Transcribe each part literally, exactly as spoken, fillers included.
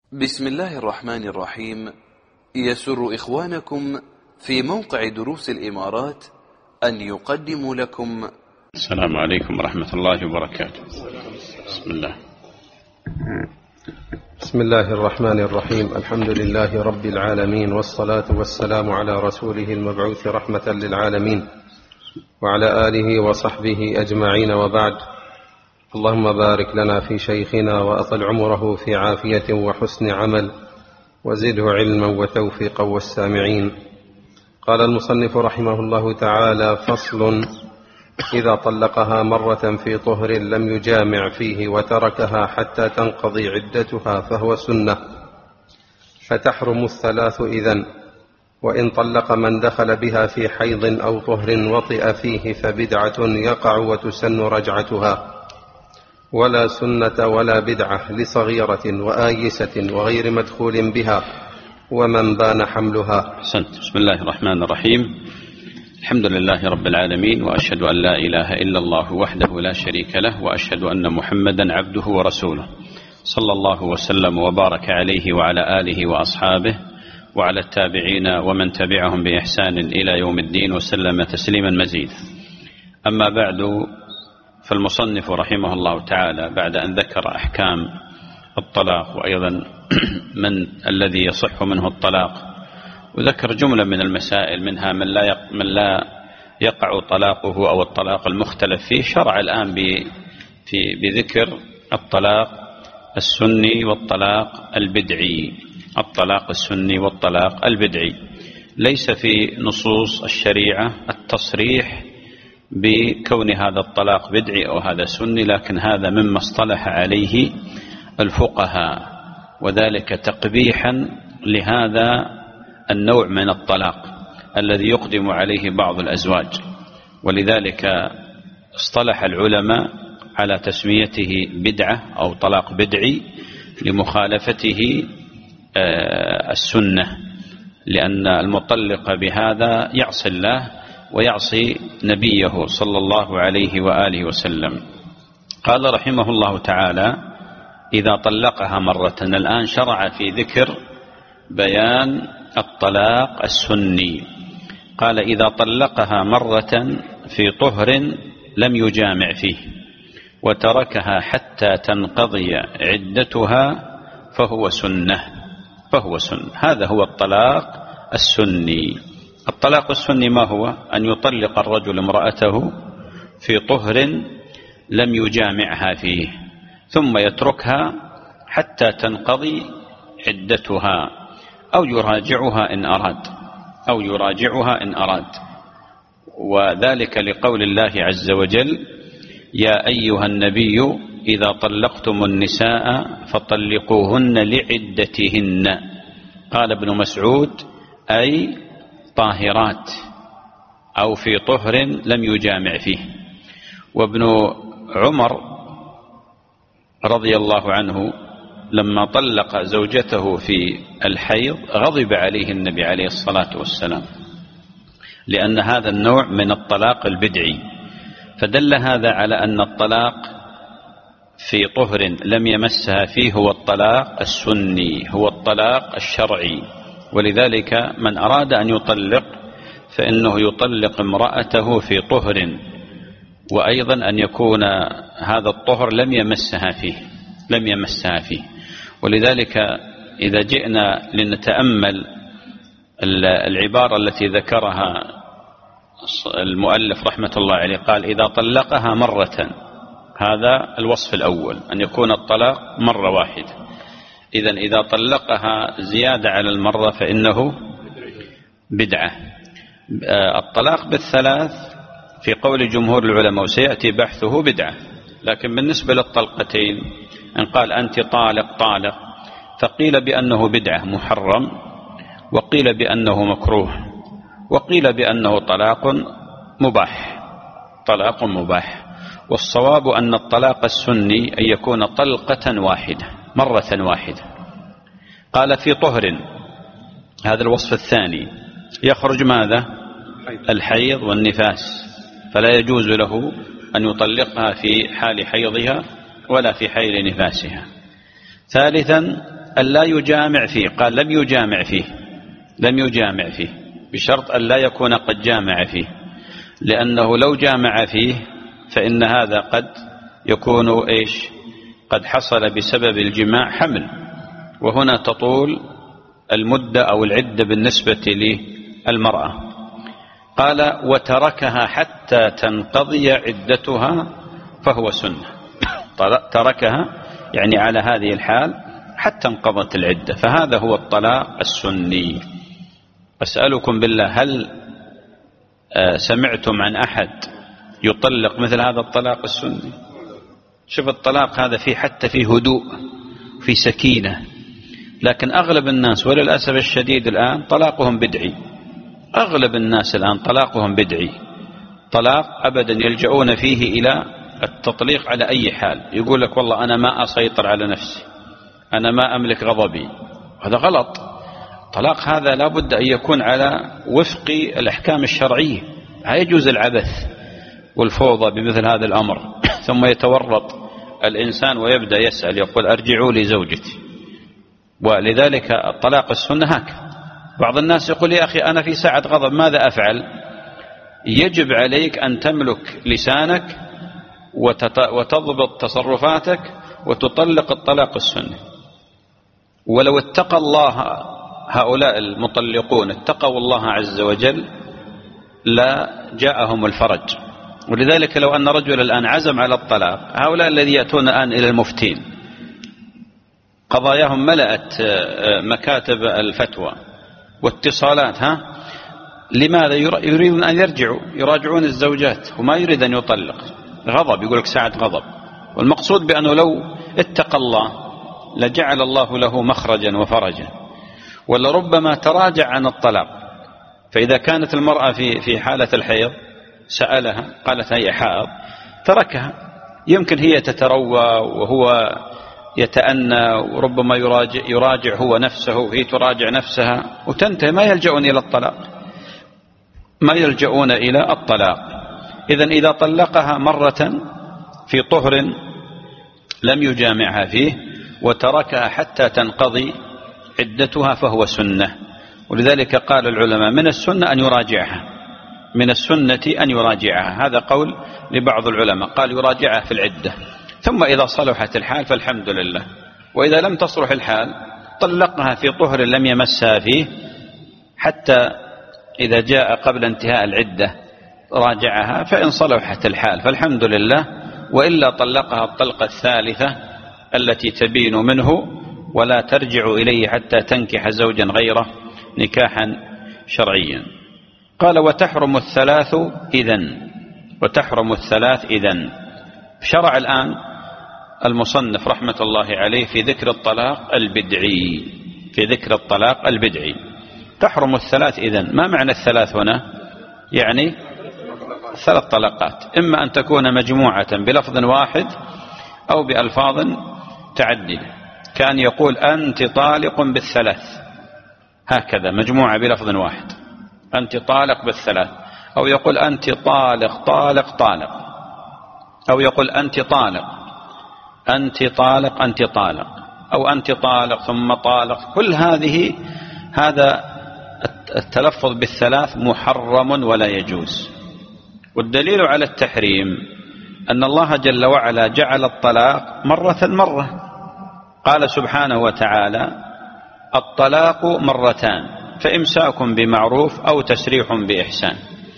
بسم الله الرحمن الرحيم. يسر إخوانكم في موقع دروس الإمارات أن يقدموا لكم. السلام عليكم ورحمة الله وبركاته. بسم الله بسم الله الرحمن الرحيم. الحمد لله رب العالمين، والصلاة والسلام على رسوله المبعوث رحمة للعالمين وعلى آله وصحبه أجمعين، وبعد. اللهم بارك لنا في شيخنا وأطل عمره في عافية وحسن عمل، وزده علما وتوفيقا والسامعين. قال المصنف رحمه الله تعالى: فصل: إذا طلقها مرة في طهر لم يجامع فيه وتركها حتى تنقضي عدتها فهو سنة، فتحرم الثلاث إذن. وإن طلق من دخل بها في حيض أو طهر وطئ فيه فبدعة يقع وتسن رجعتها، ولا سنة ولا بدعة لصغيرة وآيسة وغير مدخول بها ومن بان حملها. أحسنت. بسم الله الرحمن الرحيم. الحمد لله رب العالمين، وأشهد أن لا إله إلا الله وحده لا شريك له، وأشهد أن محمدا عبده ورسوله، صلى الله وسلم وبارك عليه وعلى آله وأصحابه وعلى التابعين ومن تبعهم بإحسان إلى يوم الدين، وسلم تسليما مزيدا. أما بعد، فالمصنف رحمه الله تعالى بعد أن ذكر أحكام الطلاق وأيضا من الذي يصح منه الطلاق، وذكر جملة من المسائل منها من لا من لا يقع طلاقه أو الطلاق المختلف فيه، شرع الآن بذكر الطلاق السني والطلاق البدعي. الطلاق السني والطلاق البدعي ليس في نصوص الشريعة التصريح بكون هذا الطلاق بدعي أو هذا سني، لكن هذا مما اصطلح عليه الفقهاء، وذلك تقبيحا لهذا النوع من الطلاق الذي يقدم عليه بعض الأزواج، ولذلك اصطلح العلماء على تسميته بدعة أو طلاق بدعي لمخالفته السنة، لأن المطلق بهذا يعصي الله ويعصي نبيه صلى الله عليه وآله وسلم. قال رحمه الله تعالى: إذا طلقها مرة. الآن شرع في ذكر بيان الطلاق السني. قال: إذا طلقها مرة في طهر لم يجامع فيه وتركها حتى تنقضي عدتها فهو سنة فهو سنة هذا هو الطلاق السني. الطلاق السني ما هو؟ أن يطلق الرجل امرأته في طهر لم يجامعها فيه، ثم يتركها حتى تنقضي عدتها، أو يراجعها إن أراد أو يراجعها إن أراد وذلك لقول الله عز وجل: يا أيها النبي إذا طلقتم النساء فطلقوهن لعدتهن. قال ابن مسعود: أي طاهرات، أو في طهر لم يجامع فيه. وابن عمر رضي الله عنه لما طلق زوجته في الحيض غضب عليه النبي عليه الصلاة والسلام، لأن هذا النوع من الطلاق البدعي. فدل هذا على أن الطلاق في طهر لم يمسها فيه هو الطلاق السني، هو الطلاق الشرعي. ولذلك من أراد أن يطلق فإنه يطلق امرأته في طهر، وأيضا أن يكون هذا الطهر لم يمسها فيه لم يمسها فيه ولذلك إذا جئنا لنتأمل العبارة التي ذكرها المؤلف رحمة الله عليه، قال: إذا طلقها مرة. هذا الوصف الأول، أن يكون الطلاق مرة واحدة. إذن إذا طلقها زيادة على المرة فإنه بدعة. الطلاق بالثلاث في قول جمهور العلماء وسيأتي بحثه بدعة، لكن بالنسبة للطلقتين إن قال أنت طالق طالق فقيل بأنه بدعة محرم، وقيل بأنه مكروه، وقيل بأنه طلاق مباح طلاق مباح والصواب أن الطلاق السني أن يكون طلقة واحدة مرة واحدة. قال: في طهر. هذا الوصف الثاني. يخرج ماذا؟ الحيض والنفاس، فلا يجوز له أن يطلقها في حال حيضها ولا في حال نفاسها. ثالثا أن لا يجامع فيه، قال لم يجامع فيه، لم يجامع فيه بشرط أن لا يكون قد جامع فيه، لأنه لو جامع فيه فإن هذا قد يكون إيش؟ قد حصل بسبب الجماع حمل، وهنا تطول المدة أو العدة بالنسبة للمرأة. قال وتركها حتى تنقضي عدتها فهو سنة. تركها يعني على هذه الحال حتى انقضت العدة، فهذا هو الطلاق السني. أسألكم بالله، هل سمعتم عن أحد يطلق مثل هذا الطلاق السني؟ شوف الطلاق هذا فيه حتى فيه هدوء، في سكينة، لكن أغلب الناس وللأسف الشديد الآن طلاقهم بدعي. أغلب الناس الآن طلاقهم بدعي، طلاق أبدا يلجؤون فيه إلى التطليق على أي حال. يقول لك والله أنا ما أسيطر على نفسي، أنا ما أملك غضبي. هذا غلط. طلاق هذا لابد أن يكون على وفق الأحكام الشرعية، لا يجوز العبث والفوضى بمثل هذا الأمر. ثم يتورط الإنسان ويبدأ يسأل يقول أرجعوا لي زوجتي. ولذلك الطلاق السنة هكذا. بعض الناس يقول يا أخي أنا في ساعة غضب ماذا أفعل؟ يجب عليك أن تملك لسانك وتضبط تصرفاتك وتطلق الطلاق السني. ولو اتقى الله هؤلاء المطلقون، اتقوا الله عز وجل، لا جاءهم الفرج. ولذلك لو أن رجل الآن عزم على الطلاق، هؤلاء الذي يأتون الآن إلى المفتين قضاياهم ملأت مكاتب الفتوى واتصالات، ها لماذا؟ يريدون أن يرجعوا يراجعون الزوجات وما يريد أن يطلق، غضب، يقول لك ساعة غضب. والمقصود بأنه لو اتقى الله لجعل الله له مخرجا وفرجا. ولربما تراجع عن الطلاق، فإذا كانت المرأة في في حالة الحيض سألها قالت هي حائض تركها، يمكن هي تتروى وهو يتأنى، وربما يراجع, يراجع هو نفسه وهي تراجع نفسها وتنتهي، ما يلجؤون إلى الطلاق، ما يلجؤون إلى الطلاق. إذن إذا طلقها مرة في طهر لم يجامعها فيه وتركها حتى تنقضي عدتها فهو سنة. ولذلك قال العلماء من السنة أن يراجعها، من السنة أن يراجعها. هذا قول لبعض العلماء، قال يراجعها في العدة، ثم إذا صلحت الحال فالحمد لله، وإذا لم تصلح الحال طلقها في طهر لم يمسها فيه، حتى إذا جاء قبل انتهاء العدة راجعها، فإن صلحت الحال فالحمد لله، وإلا طلقها الطلقة الثالثة التي تبين منه ولا ترجع إليه حتى تنكح زوجا غيره نكاحا شرعيا. قال وتحرم الثلاث إذن، وتحرم الثلاث إذن. شرع الآن المصنف رحمة الله عليه في ذكر الطلاق البدعي، في ذكر الطلاق البدعي. تحرم الثلاث إذن. ما معنى الثلاث هنا؟ يعني ثلاث طلقات، إما أن تكون مجموعة بلفظ واحد أو بألفاظ تعددة، كان يقول أنت طالق بالثلاث، هكذا مجموعة بلفظ واحد، أنت طالق بالثلاث، أو يقول أنت طالق طالق طالق، أو يقول أنت طالق أنت طالق أنت طالق، أو أنت طالق ثم طالق. كل هذه هذا التلفظ بالثلاث محرم ولا يجوز. والدليل على التحريم أن الله جل وعلا جعل الطلاق مرة مرة، قال سبحانه وتعالى الطلاق مرتان فإمساك بمعروف أو تسريح بإحسان.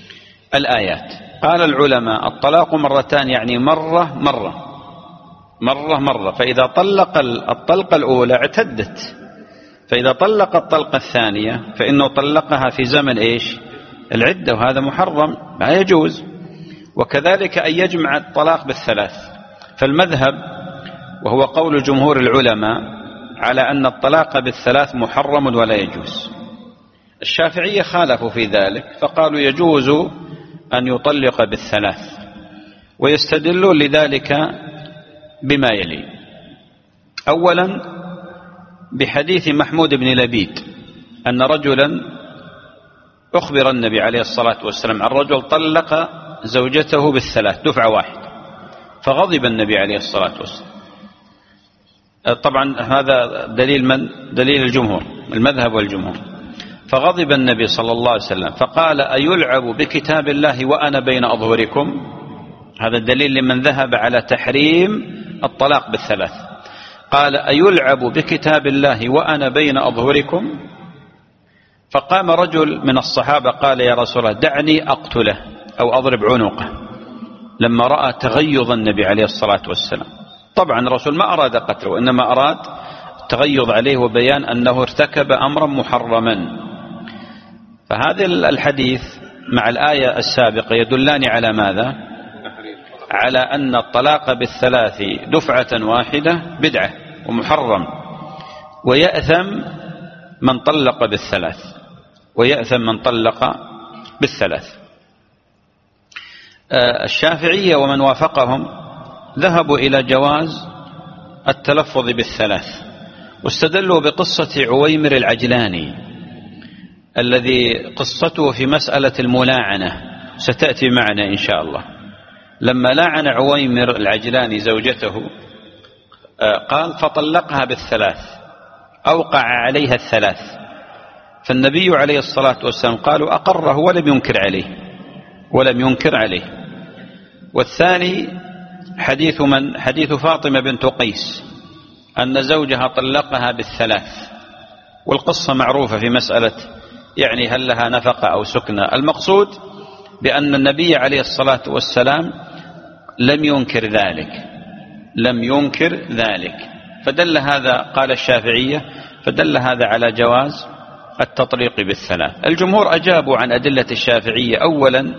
الآيات قال العلماء الطلاق مرتان يعني مرة مرة مرة مرة، فإذا طلق الطلقة الأولى اعتدت، فإذا طلق الطلقة الثانية فإنه طلقها في زمن إيش؟ العدة، وهذا محرم لا يجوز. وكذلك أن يجمع الطلاق بالثلاث. فالمذهب وهو قول جمهور العلماء على أن الطلاق بالثلاث محرم ولا يجوز. الشافعية خالفوا في ذلك فقالوا يجوز أن يطلق بالثلاث، ويستدلون لذلك بما يلي. أولا بحديث محمود بن لبيد أن رجلا أخبر النبي عليه الصلاة والسلام عن رجل طلق زوجته بالثلاث دفعة واحدة، فغضب النبي عليه الصلاة والسلام طبعا هذا دليل من؟ دليل الجمهور، المذهب والجمهور. فغضب النبي صلى الله عليه وسلم فقال: أيلعب بكتاب الله وأنا بين أظهركم؟ هذا الدليل لمن ذهب على تحريم الطلاق بالثلاث. قال: أيلعب بكتاب الله وأنا بين أظهركم؟ فقام رجل من الصحابة قال: يا رسول الله دعني أقتله أو أضرب عنقه، لما رأى تغيظ النبي عليه الصلاة والسلام. طبعا الرسول ما أراد قتله، إنما أراد التغيظ عليه وبيان أنه ارتكب أمرا محرما. فهذا الحديث مع الآية السابقة يدلان على ماذا؟ على أن الطلاق بالثلاث دفعة واحدة بدعة ومحرم، ويأثم من طلق بالثلاث، ويأثم من طلق بالثلاث. الشافعية ومن وافقهم ذهبوا إلى جواز التلفظ بالثلاث، واستدلوا بقصة عويمر العجلاني الذي قصته في مسألة الملاعنة ستأتي معنا إن شاء الله. لما لاعن عويمر العجلاني زوجته قال: فطلقها بالثلاث، أوقع عليها الثلاث. فالنبي عليه الصلاة والسلام قالوا: أقره ولم ينكر عليه، ولم ينكر عليه. والثاني حديث من؟ حديث فاطمة بنت قيس أن زوجها طلقها بالثلاث، والقصة معروفة في مسألة يعني هل لها نفقة أو سكنة. المقصود بأن النبي عليه الصلاة والسلام لم ينكر ذلك، لم ينكر ذلك. فدل هذا، قال الشافعية، فدل هذا على جواز التطليق بالثلاث. الجمهور أجابوا عن أدلة الشافعية. أولا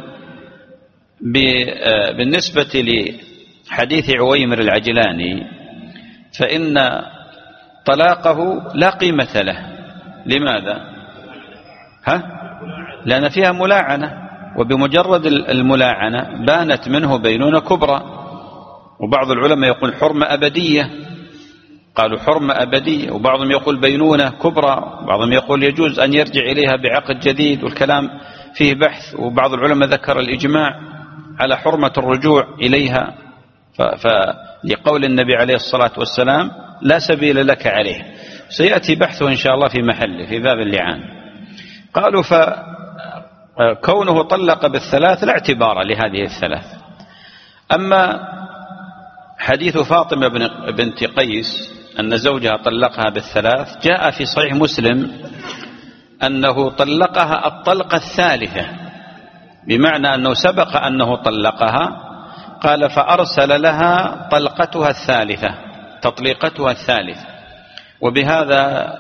بالنسبة لحديث عويمر العجلاني فإن طلاقه لا قيمة له. لماذا؟ ها؟ لأن فيها ملاعنة، وبمجرد الملاعنة بانت منه بينونة كبرى. وبعض العلماء يقول حرمة أبدية، قالوا حرمة أبدية، وبعضهم يقول بينونة كبرى، وبعضهم يقول يجوز أن يرجع إليها بعقد جديد، والكلام فيه بحث. وبعض العلماء ذكر الإجماع على حرمة الرجوع إليها، فلقول النبي عليه الصلاة والسلام: لا سبيل لك عليه. سيأتي بحثه إن شاء الله في محله في باب اللعان. قالوا فكونه طلق بالثلاث لا اعتبار لهذه الثلاث. أما حديث فاطمة بنت قيس أن زوجها طلقها بالثلاث جاء في صحيح مسلم أنه طلقها الطلقة الثالثة، بمعنى أنه سبق أنه طلقها. قال: فأرسل لها طلقتها الثالثة، تطليقتها الثالثة. وبهذا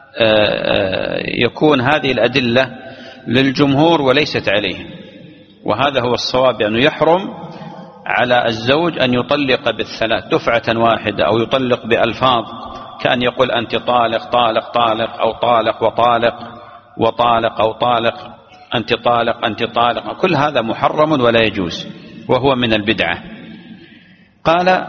يكون هذه الأدلة للجمهور وليست عليهم، وهذا هو الصواب، أنه يحرم على الزوج أن يطلق بالثلاث دفعة واحدة، أو يطلق بألفاظ كأن يقول أنت طالق طالق طالق، أو طالق وطالق وطالق، أو طالق أنت طالق أنت طالق. كل هذا محرم ولا يجوز، وهو من البدعة. قال: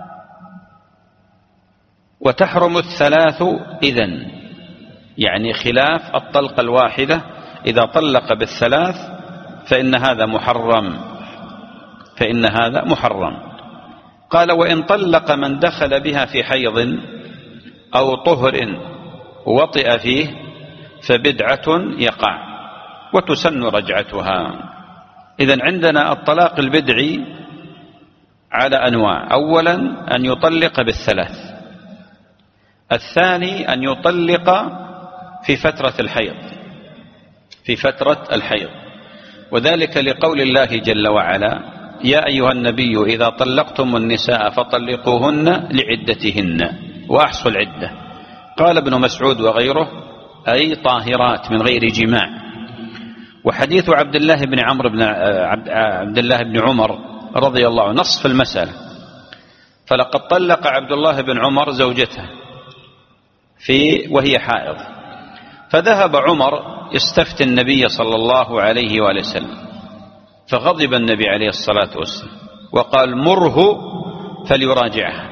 وتحرم الثلاث إذن، يعني خلاف الطلقة الواحدة. إذا طلق بالثلاث فإن هذا محرم، فإن هذا محرم. قال: وإن طلق من دخل بها في حيض أو طهر وطئ فيه فبدعة يقع وتسن رجعتها. إذن عندنا الطلاق البدعي على أنواع. أولا أن يطلق بالثلاث، الثاني أن يطلق في فترة الحيض، في فترة الحيض، وذلك لقول الله جل وعلا: يا أيها النبي إذا طلقتم النساء فطلقوهن لعدتهن وأحصوا العدة. قال ابن مسعود وغيره: أي طاهرات من غير جماع. وحديث عبد الله بن عمرو بن عبد الله بن عمر رضي الله عنه نص في المسألة: فلقد طلق عبد الله بن عمر زوجته في وهي حائض، فذهب عمر يستفتي النبي صلى الله عليه وآله وسلم، فغضب النبي عليه الصلاة والسلام وقال: مره فليراجعها،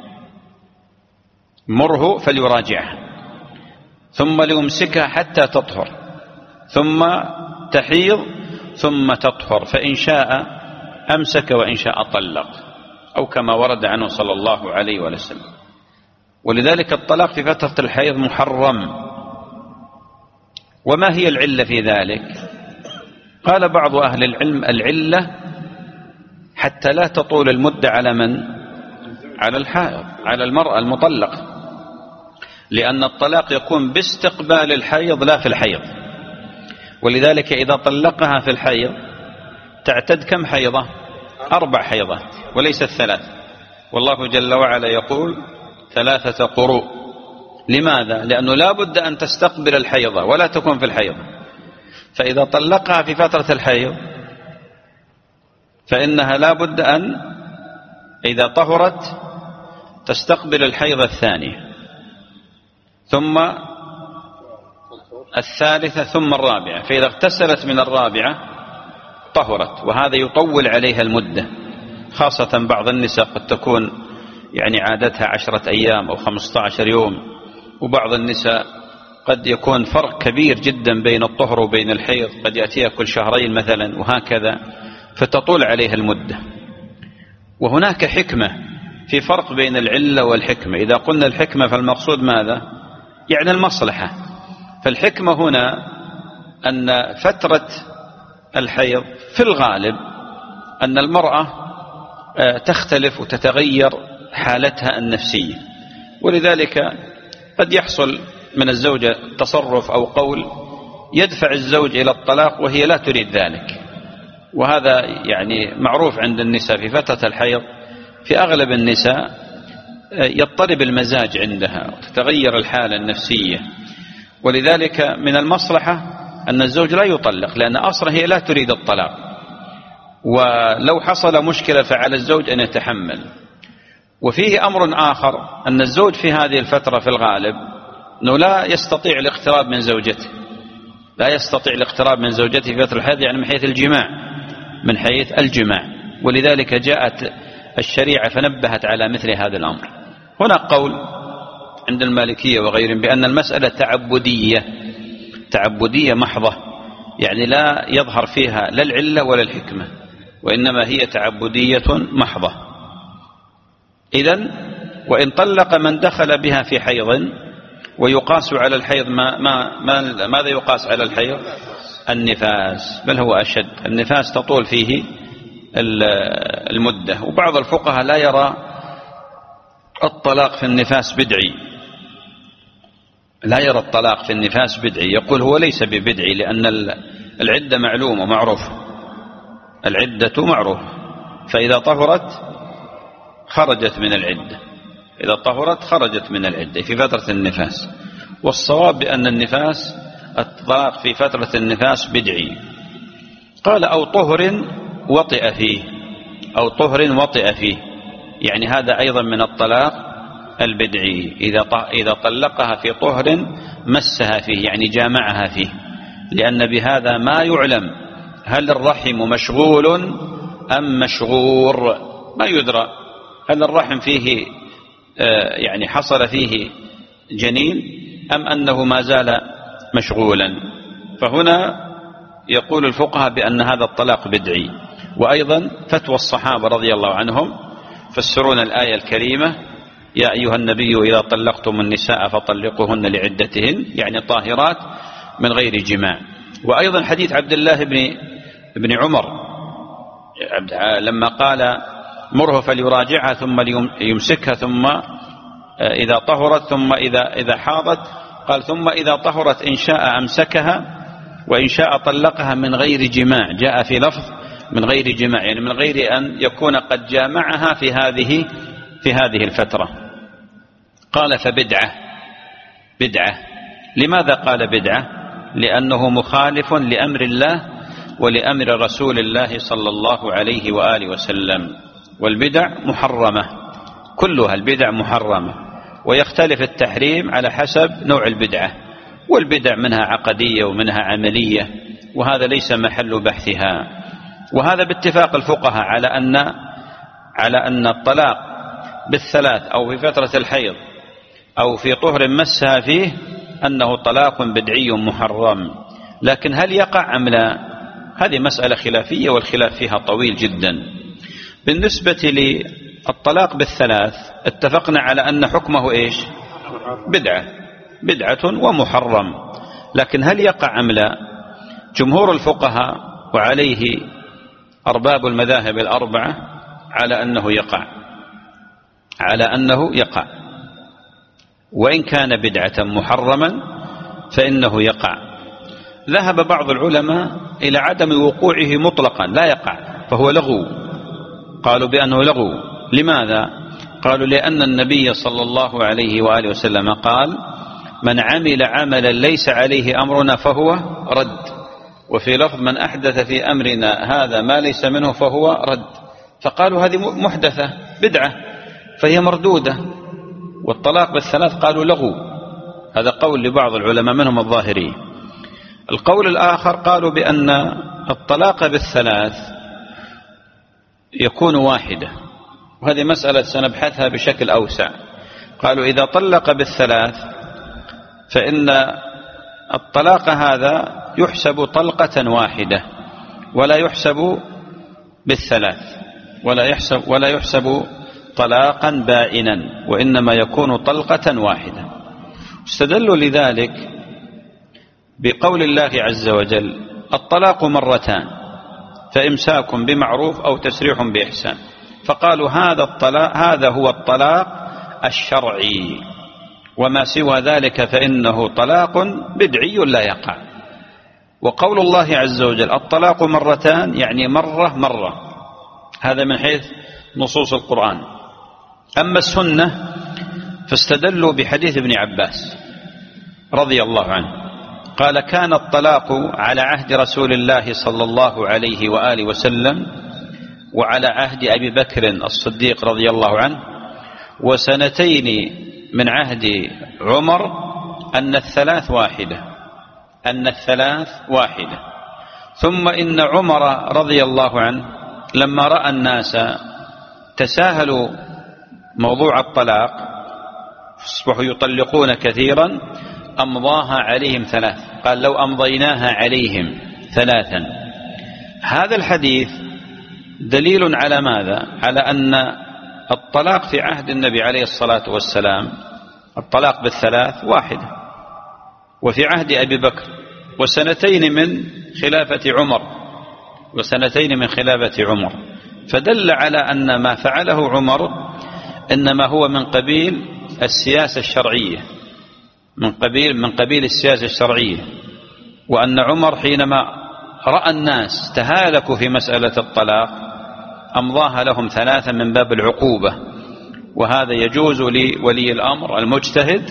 مره فليراجعها، ثم ليمسكها حتى تطهر، ثم تحيض، ثم تطهر، فإن شاء أمسك وإن شاء طلق، أو كما ورد عنه صلى الله عليه وسلم. ولذلك الطلاق في فترة الحيض محرم. وما هي العلة في ذلك؟ قال بعض أهل العلم العلة حتى لا تطول المدة على من؟ على الحائض، على المرأة المطلقة، لأن الطلاق يكون باستقبال الحيض لا في الحيض. ولذلك إذا طلقها في الحيض تعتد كم حيضة؟ أربع حيضات وليست ثلاث. والله جل وعلا يقول ثلاثة قروء. لماذا؟ لأنه لا بد أن تستقبل الحيضة ولا تكون في الحيض. فإذا طلقها في فترة الحيض فإنها لا بد أن إذا طهرت تستقبل الحيض الثانية ثم الثالثة ثم الرابعة، فإذا اغتسلت من الرابعة طهرت. وهذا يطول عليها المدة، خاصة بعض النساء قد تكون يعني عادتها عشرة أيام أو خمسة عشر يوم، وبعض النساء قد يكون فرق كبير جدا بين الطهر وبين الحيض، قد يأتيها كل شهرين مثلا وهكذا، فتطول عليها المدة. وهناك حكمة، في فرق بين العلة والحكمة. إذا قلنا الحكمة فالمقصود ماذا؟ يعني المصلحة. فالحكمة هنا أن فترة الحيض في الغالب أن المرأة تختلف وتتغير حالتها النفسية، ولذلك قد يحصل من الزوجة تصرف أو قول يدفع الزوج إلى الطلاق وهي لا تريد ذلك. وهذا يعني معروف عند النساء في فترة الحيض، في أغلب النساء يضطرب المزاج عندها وتتغير الحالة النفسية. ولذلك من المصلحة أن الزوج لا يطلق، لأن أصلا هي لا تريد الطلاق، ولو حصل مشكلة فعلى الزوج أن يتحمل. وفيه أمر آخر، أن الزوج في هذه الفترة في الغالب أنه لا يستطيع الاقتراب من زوجته، لا يستطيع الاقتراب من زوجته في فترة الحيض، يعني من حيث الجماع، من حيث الجماع. ولذلك جاءت الشريعة فنبهت على مثل هذا الأمر. هنا قول عند المالكية وغيرهم بأن المسألة تعبدية، تعبدية محضة، يعني لا يظهر فيها لا العلة ولا الحكمة، وإنما هي تعبدية محضة. إذن وإن طلق من دخل بها في حيض، ويقاس على الحيض ما ما ما ماذا يقاس على الحيض؟ النفاس، بل هو أشد. النفاس تطول فيه المدة. وبعض الفقهاء لا يرى الطلاق في النفاس بدعي، لا يرى الطلاق في النفاس بدعي، يقول هو ليس ببدعي، لأن العدة معلومة معروفة، العدة معروفة، فإذا طهرت خرجت من العدة، إذا طهرت خرجت من العدة في فترة النفاس. والصواب بأن النفاس الطلاق في فترة النفاس بدعي. قال أو طهر وطئ فيه، أو طهر وطئ فيه، يعني هذا أيضا من الطلاق البدعي، إذا إذا طلقها في طهر مسها فيه، يعني جامعها فيه، لأن بهذا ما يعلم هل الرحم مشغول أم مشغور، ما يدرى هل الرحم فيه يعني حصل فيه جنين أم أنه ما زال مشغولا. فهنا يقول الفقهاء بأن هذا الطلاق بدعي. وأيضا فتوى الصحابة رضي الله عنهم فسرون الآية الكريمة يا أيها النبي إذا طلقتم النساء فطلقوهن لعدتهن، يعني طاهرات من غير جماع. وأيضا حديث عبد الله بن بن عمر لما قال مره فليراجعها ثم يمسكها، ثم إذا طهرت، ثم إذا إذا حاضت، قال ثم إذا طهرت إن شاء أمسكها وإن شاء طلقها من غير جماع. جاء في لفظ من غير جماع، يعني من غير أن يكون قد جامعها في هذه في هذه الفترة. قال فبدعة، بدعة. لماذا قال بدعة؟ لأنه مخالف لأمر الله ولأمر رسول الله صلى الله عليه وآله وسلم. والبدع محرمة، كلها البدع محرمة، ويختلف التحريم على حسب نوع البدعة، والبدع منها عقدية ومنها عملية، وهذا ليس محل بحثها. وهذا باتفاق الفقهاء على أن على أن الطلاق بالثلاث أو في فترة الحيض أو في طهر مسها فيه أنه طلاق بدعي محرم. لكن هل يقع أم لا؟ هذه مسألة خلافية، والخلاف فيها طويل جدا. بالنسبة الطلاق بالثلاث اتفقنا على أن حكمه إيش؟ بدعة بدعة ومحرم، لكن هل يقع أم لا؟ جمهور الفقهاء وعليه أرباب المذاهب الأربعة على أنه يقع على أنه يقع وإن كان بدعة محرما فإنه يقع. ذهب بعض العلماء إلى عدم وقوعه مطلقا، لا يقع، فهو لغو، قالوا بأنه لغو. لماذا؟ قالوا لأن النبي صلى الله عليه وآله وسلم قال: من عمل عملا ليس عليه أمرنا فهو رد، وفي لفظ: من أحدث في أمرنا هذا ما ليس منه فهو رد. فقالوا هذه محدثة بدعة فهي مردودة. والطلاق بالثلاث قالوا لغو، هذا قول لبعض العلماء منهم الظاهري. القول الآخر قالوا بأن الطلاق بالثلاث يكون واحدة، وهذه مسألة سنبحثها بشكل أوسع. قالوا إذا طلق بالثلاث فإن الطلاق هذا يحسب طلقة واحدة ولا يحسب بالثلاث، ولا يحسب ولا يحسب طلاقا بائنا، وإنما يكون طلقة واحدة. استدلوا لذلك بقول الله عز وجل: الطلاق مرتان فإمساك بمعروف أو تسريح بإحسان. فقالوا هذا الطلاق هذا هو الطلاق الشرعي، وما سوى ذلك فإنه طلاق بدعي لا يقع. وقول الله عز وجل الطلاق مرتان يعني مرة مرة، هذا من حيث نصوص القرآن. أما السنة فاستدلوا بحديث ابن عباس رضي الله عنه قال: كان الطلاق على عهد رسول الله صلى الله عليه وآله وسلم وعلى عهد أبي بكر الصديق رضي الله عنه وسنتين من عهد عمر أن الثلاث واحدة أن الثلاث واحدة ثم إن عمر رضي الله عنه لما رأى الناس تساهلوا موضوع الطلاق أصبحوا يطلقون كثيرا أمضاها عليهم ثلاث، قال: لو أمضيناها عليهم ثلاثا. هذا الحديث دليل على ماذا؟ على أن الطلاق في عهد النبي عليه الصلاة والسلام الطلاق بالثلاث واحدة، وفي عهد أبي بكر وسنتين من خلافة عمر وسنتين من خلافة عمر فدل على أن ما فعله عمر إنما هو من قبيل السياسة الشرعية من قبيل من قبيل السياسة الشرعية وأن عمر حينما رأى الناس تهالكوا في مسألة الطلاق أمضاها لهم ثلاثا من باب العقوبة، وهذا يجوز لولي الأمر المجتهد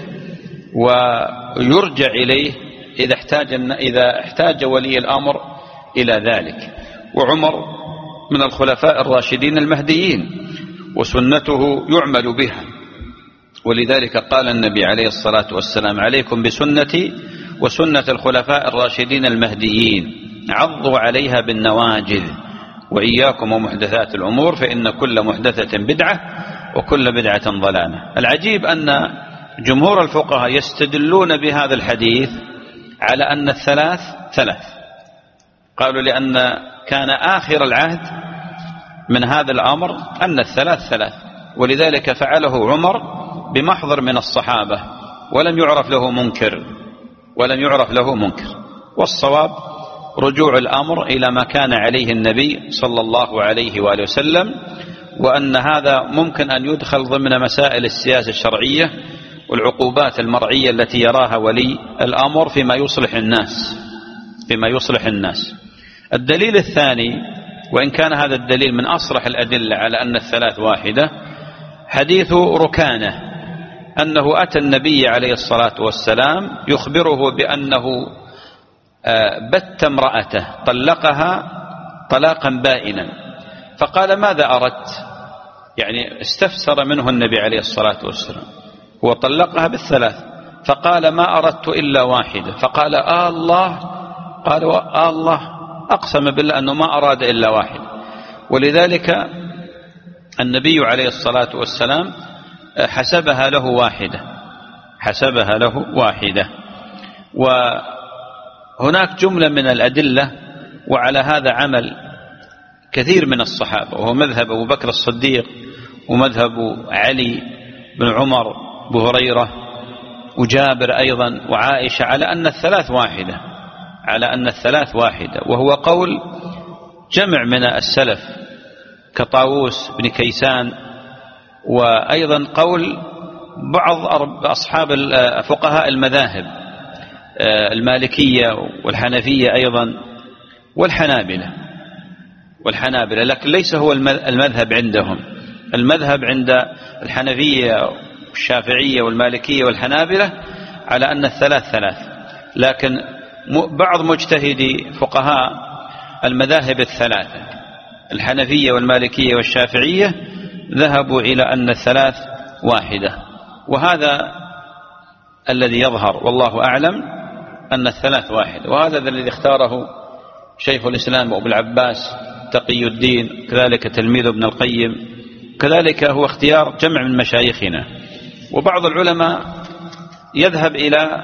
ويرجع إليه إذا احتاج إذا احتاج ولي الأمر إلى ذلك. وعمر من الخلفاء الراشدين المهديين وسنته يعمل بها، ولذلك قال النبي عليه الصلاة والسلام: عليكم بسنتي وسنة الخلفاء الراشدين المهديين عضوا عليها بالنواجذ وإياكم ومحدثات الأمور فإن كل محدثة بدعة وكل بدعة ضلالة. العجيب أن جمهور الفقهاء يستدلون بهذا الحديث على أن الثلاث ثلاث، قالوا لأن كان آخر العهد من هذا الأمر أن الثلاث ثلاث، ولذلك فعله عمر بمحضر من الصحابة ولم يعرف له منكر ولم يعرف له منكر. والصواب رجوع الأمر إلى ما كان عليه النبي صلى الله عليه وآله وسلم، وأن هذا ممكن أن يدخل ضمن مسائل السياسة الشرعية والعقوبات المرعية التي يراها ولي الأمر فيما يصلح الناس فيما يصلح الناس. الدليل الثاني، وإن كان هذا الدليل من أصرح الأدلة على أن الثلاث واحدة، حديث ركانة أنه أتى النبي عليه الصلاة والسلام يخبره بأنه بت امرأته طلقها طلاقا بائنا، فقال: ماذا أردت؟ يعني استفسر منه النبي عليه الصلاة والسلام، هو طلقها بالثلاث، فقال: ما أردت إلا واحدة. فقال: آه الله قال: آه الله أقسم بالله أنه ما أراد إلا واحد. ولذلك النبي عليه الصلاة والسلام حسبها له واحدة حسبها له واحدة. وهناك جملة من الأدلة، وعلى هذا عمل كثير من الصحابة، وهو مذهب أبو بكر الصديق ومذهب علي بن عمر أبو هريرة وجابر أيضا وعائشة على أن الثلاث واحدة على أن الثلاث واحدة وهو قول جمع من السلف كطاووس بن كيسان، وأيضا قول بعض أصحاب فقهاء المذاهب المالكية والحنفية أيضا والحنابلة والحنابلة لكن ليس هو المذهب عندهم. المذهب عند الحنفية والشافعية والمالكية والحنابلة على أن الثلاث ثلاث، لكن بعض مجتهدي فقهاء المذاهب الثلاثة الحنفية والمالكية والشافعية ذهبوا إلى أن الثلاث واحدة، وهذا الذي يظهر والله أعلم أن الثلاث واحدة، وهذا الذي اختاره شيخ الإسلام أبو العباس تقي الدين، كذلك تلميذ ابن القيم، كذلك هو اختيار جمع من مشايخنا. وبعض العلماء يذهب إلى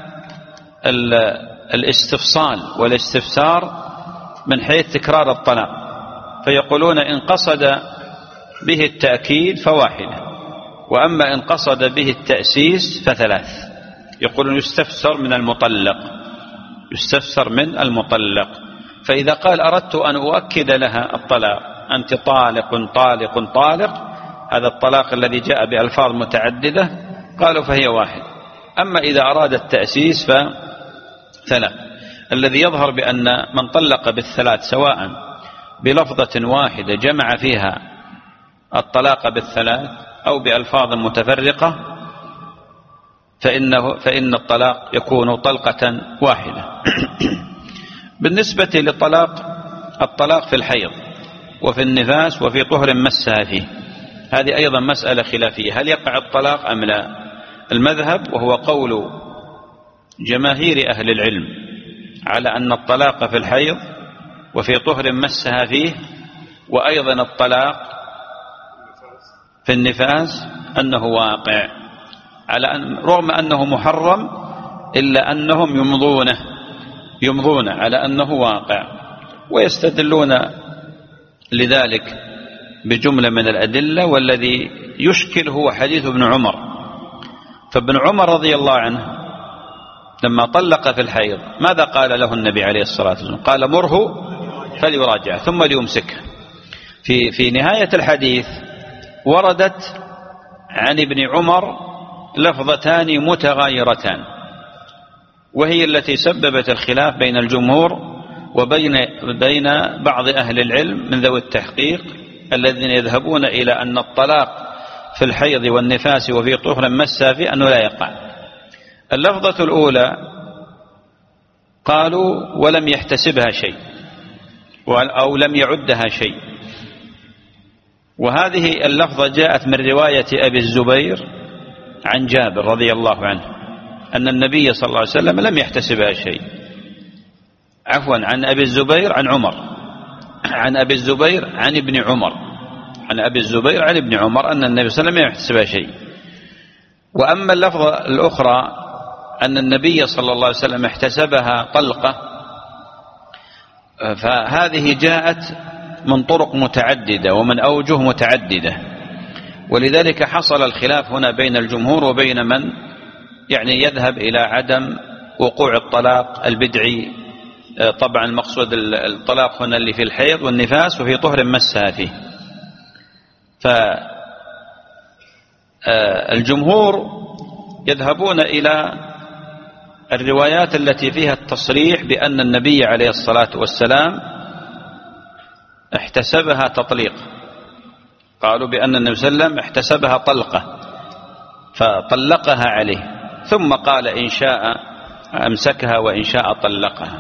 الاستفصال والاستفسار من حيث تكرار الطلاق، فيقولون إن قصد به التأكيد فواحدة، وأما إن قصد به التأسيس فثلاث. يقولون يستفسر من المطلق يستفسر من المطلق فإذا قال أردت أن أؤكد لها الطلاق أنت طالق طالق طالق، هذا الطلاق الذي جاء بألفاظ متعددة، قالوا فهي واحد. أما إذا أراد التأسيس فثلاث. الذي يظهر بأن من طلق بالثلاث سواء بلفظة واحدة جمع فيها الطلاق بالثلاث أو بألفاظ متفرقة فإنه فإن الطلاق يكون طلقة واحدة. بالنسبة للطلاق الطلاق في الحيض وفي النفاس وفي طهر مسها فيه، هذه أيضا مسألة خلافية، هل يقع الطلاق أم لا؟ المذهب وهو قول جماهير أهل العلم على أن الطلاق في الحيض وفي طهر مسها فيه، وأيضا الطلاق في النفاس أنه واقع، على أن رغم أنه محرم إلا أنهم يمضونه يمضون على أنه واقع، ويستدلون لذلك بجملة من الأدلة، والذي يشكل هو حديث ابن عمر. فابن عمر رضي الله عنه لما طلق في الحيض ماذا قال له النبي عليه الصلاة والسلام؟ قال مره فليراجع ثم ليمسكه. في في نهاية الحديث وردت عن ابن عمر لفظتان متغايرتان، وهي التي سببت الخلاف بين الجمهور وبين بين بعض أهل العلم من ذوي التحقيق الذين يذهبون إلى أن الطلاق في الحيض والنفاس وفي طهر مسا في أنه لا يقع. اللفظة الأولى قالوا ولم يحتسبها شيء أو لم يعدها شيء، وهذه اللفظة جاءت من رواية أبي الزبير عن جابر رضي الله عنه أن النبي صلى الله عليه وسلم لم يحتسبها شيء. عفوا عن أبي الزبير عن عمر عن أبي الزبير عن ابن عمر عن أبي الزبير عن ابن عمر أن النبي صلى الله عليه وسلم لم يحتسبها شيء. وأما اللفظة الأخرى أن النبي صلى الله عليه وسلم احتسبها طلقة، فهذه جاءت من طرق متعددة ومن أوجه متعددة، ولذلك حصل الخلاف هنا بين الجمهور وبين من يعني يذهب إلى عدم وقوع الطلاق البدعي. طبعا المقصود الطلاق هنا اللي في الحيض والنفاس وفي طهر مسها فيه. فالجمهور يذهبون إلى الروايات التي فيها التصريح بأن النبي عليه الصلاة والسلام احتسبها تطليق، قالوا بأن النبي صلى الله عليه وسلم احتسبها طلقة فطلقها عليه، ثم قال إن شاء أمسكها وإن شاء طلقها.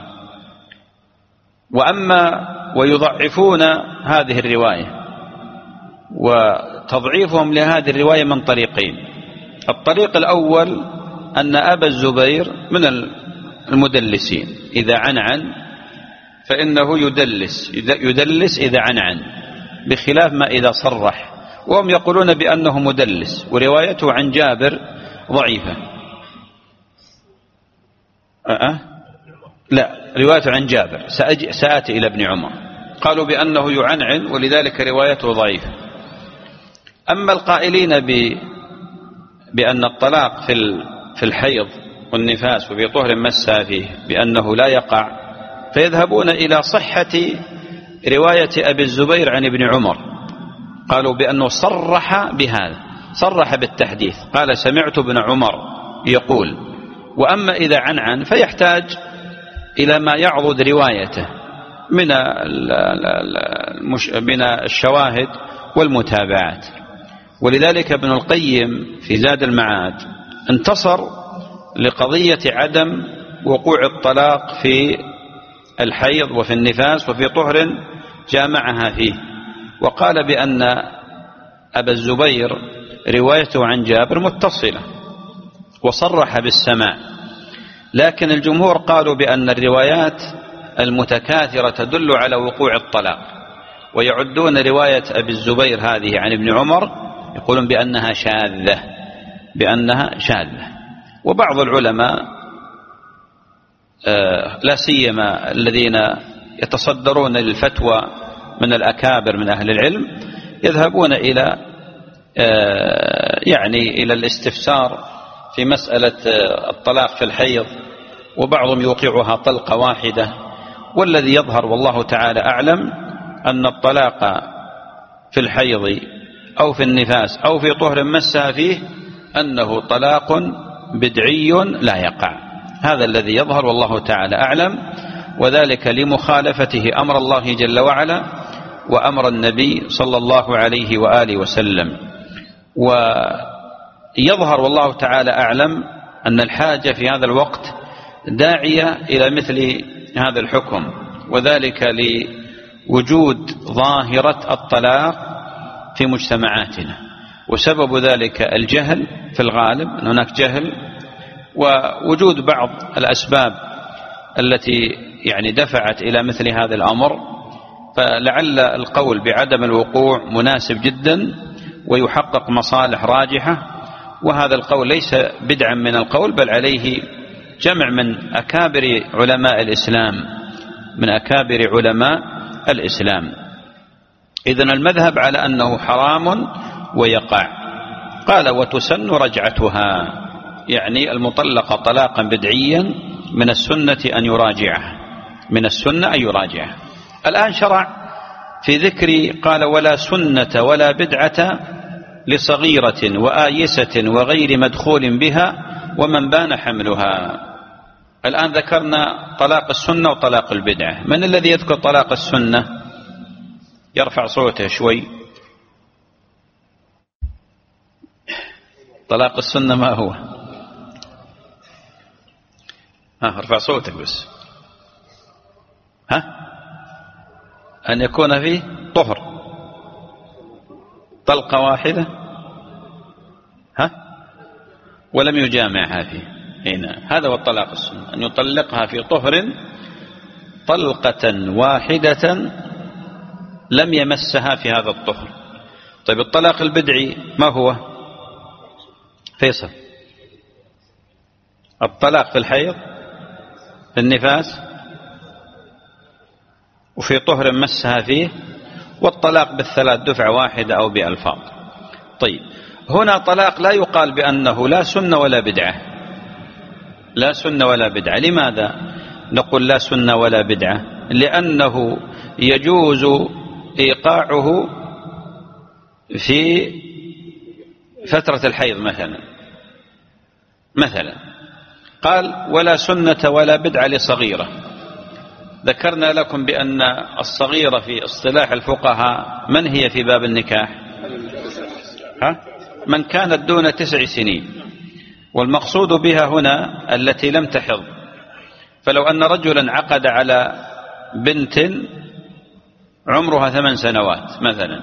وأما ويضعفون هذه الرواية، وتضعيفهم لهذه الرواية من طريقين. الطريق الأول أن أبا الزبير من المدلسين، إذا عنعن فإنه يدلس يدلس إذا عنعن، بخلاف ما إذا صرح، وهم يقولون بأنه مدلس، وروايته عن جابر ضعيفة. أه؟ لا، روايته عن جابر سآتي إلى ابن عمر، قالوا بأنه يعنعن ولذلك روايته ضعيفة. أما القائلين بأن الطلاق في الحيض والنفاس وفي طهر مسها فيه بأنه لا يقع، فيذهبون إلى صحة رواية أبي الزبير عن ابن عمر، قالوا بأنه صرح بهذا، صرح بالتحديث، قال سمعت ابن عمر يقول. وأما إذا عن عن فيحتاج إلى ما يعضد روايته من من الشواهد والمتابعات. ولذلك ابن القيم في زاد المعاد انتصر لقضية عدم وقوع الطلاق في الحيض وفي النفاس وفي طهر جامعها فيه، وقال بأن أبا الزبير روايته عن جابر متصلة وصرح بالسماع، لكن الجمهور قالوا بأن الروايات المتكاثرة تدل على وقوع الطلاق، ويعدون رواية أبي الزبير هذه عن ابن عمر يقولون بأنها شاذة بأنها شاذة. وبعض العلماء لا سيما الذين يتصدرون للفتوى من الأكابر من أهل العلم يذهبون إلى يعني إلى الاستفسار في مسألة الطلاق في الحيض، وبعضهم يوقعها طلقة واحدة. والذي يظهر والله تعالى أعلم أن الطلاق في الحيض أو في النفاس أو في طهر مسها فيه أنه طلاق بدعي لا يقع، هذا الذي يظهر والله تعالى أعلم، وذلك لمخالفته أمر الله جل وعلا وأمر النبي صلى الله عليه وآله وسلم. ويظهر والله تعالى أعلم أن الحاجة في هذا الوقت داعية إلى مثل هذا الحكم، وذلك لوجود ظاهرة الطلاق في مجتمعاتنا، وسبب ذلك الجهل في الغالب، أن هناك جهل ووجود بعض الأسباب التي يعني دفعت إلى مثل هذا الأمر. فلعل القول بعدم الوقوع مناسب جدا ويحقق مصالح راجحة، وهذا القول ليس بدعا من القول، بل عليه جمع من أكابر علماء الإسلام من أكابر علماء الإسلام. إذن المذهب على أنه حرام ويقع. قال وتسن رجعتها، يعني المطلقة طلاقا بدعيا من السنة أن يراجعه، من السنة أن يراجعه. الآن شرع في ذكر، قال ولا سنة ولا بدعة لصغيرة وآيسة وغير مدخول بها ومن بان حملها. الآن ذكرنا طلاق السنة وطلاق البدعة، من الذي يذكر طلاق السنة؟ يرفع صوته شوي. طلاق السنة ما هو؟ ها ارفع صوتك بس. ها أن يكون فيه طهر، طلقة واحدة، ها ولم يجامعها فيه. هنا هذا هو الطلاق السنة، أن يطلقها في طهر طلقة واحدة لم يمسها في هذا الطهر. طيب الطلاق البدعي ما هو؟ فيصل. الطلاق في الحيض، في النفاس، وفي طهر مسها فيه، والطلاق بالثلاث دفعة واحدة أو بألفاظ. طيب هنا طلاق لا يقال بأنه لا سنة ولا بدعة، لا سنة ولا بدعة. لماذا نقول لا سنة ولا بدعة؟ لأنه يجوز إيقاعه في فترة الحيض مثلا مثلا قال ولا سنة ولا بدعة لصغيرة. ذكرنا لكم بأن الصغيرة في اصطلاح الفقهاء من هي في باب النكاح؟ ها؟ من كانت دون تسع سنين، والمقصود بها هنا التي لم تحض. فلو أن رجلا عقد على بنت عمرها ثمان سنوات مثلا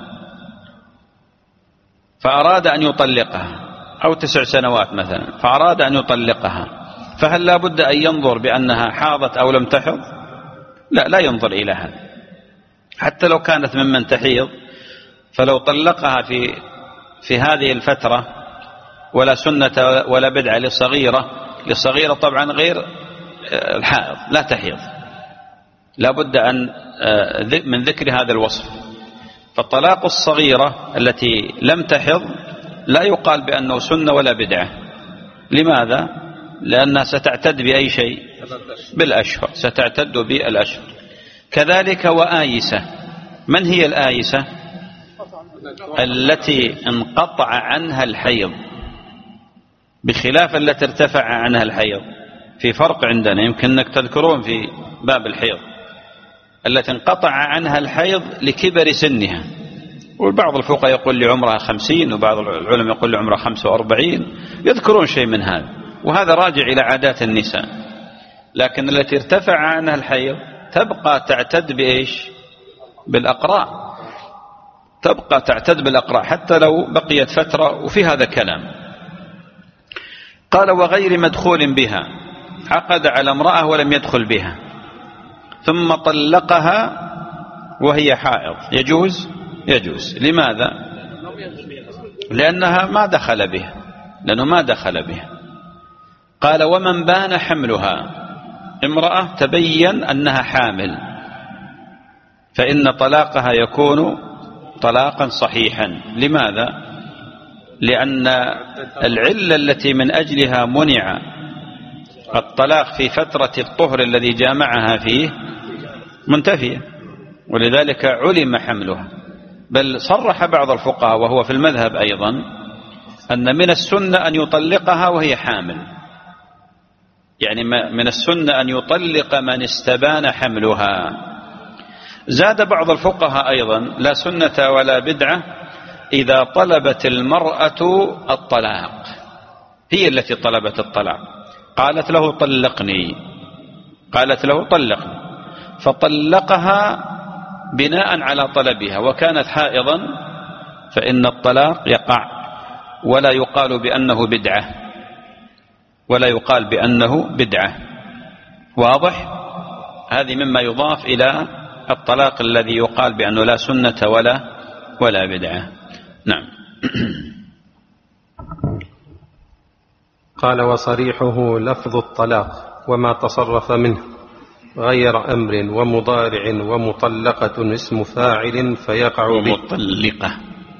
فأراد أن يطلقها، أو تسع سنوات مثلا فأراد أن يطلقها، فهل لا بد أن ينظر بأنها حاضت أو لم تحض؟ لا، لا ينظر إلى هذا. حتى لو كانت ممن تحيض، فلو طلقها في في هذه الفترة ولا سنة ولا بدعة للصغيرة، للصغيرة طبعا غير الحائض لا تحيض، لا بد أن من ذكر هذا الوصف. فالطلاق الصغيرة التي لم تحض لا يقال بأنه سنة ولا بدعة. لماذا؟ لأنها ستعتد بأي شيء؟ بالأشهر، ستعتد بالأشهر. كذلك وآيسة. من هي الآيسة؟ التي انقطع عنها الحيض، بخلاف التي ارتفع عنها الحيض. في فرق عندنا، يمكن أنك تذكرون في باب الحيض، التي انقطع عنها الحيض لكبر سنها، والبعض الفقهاء يقول لعمرها خمسين، وبعض العلماء يقول لعمرها خمسة وأربعين، يذكرون شيء من هذا، وهذا راجع إلى عادات النساء. لكن التي ارتفع عنها الحيض تبقى تعتد بإيش؟ بالأقراء، تبقى تعتد بالأقراء حتى لو بقيت فترة. وفي هذا كلام. قال وغير مدخول بها، عقد على امرأة ولم يدخل بها ثم طلقها وهي حائض، يجوز؟ يجوز. لماذا؟ لأنها ما دخل بها، لأنه ما دخل بها. قال ومن بان حملها، امرأة تبين أنها حامل، فإن طلاقها يكون طلاقا صحيحا. لماذا؟ لأن العلة التي من أجلها منع الطلاق في فترة الطهر الذي جامعها فيه منتفية، ولذلك علم حملها. بل صرح بعض الفقهاء وهو في المذهب أيضا أن من السنة أن يطلقها وهي حامل، يعني من السنة أن يطلق من استبان حملها. زاد بعض الفقهاء أيضا لا سنة ولا بدعة إذا طلبت المرأة الطلاق، هي التي طلبت الطلاق، قالت له طلقني، قالت له طلقني، فطلقها بناء على طلبها وكانت حائضا، فإن الطلاق يقع ولا يقال بأنه بدعة، ولا يقال بأنه بدعة. واضح؟ هذه مما يضاف إلى الطلاق الذي يقال بأنه لا سنة ولا ولا بدعة. نعم. قال وصريحه لفظ الطلاق وما تصرف منه غير أمر ومضارع ومطلقة اسم فاعل فيقع به. ومطلقة،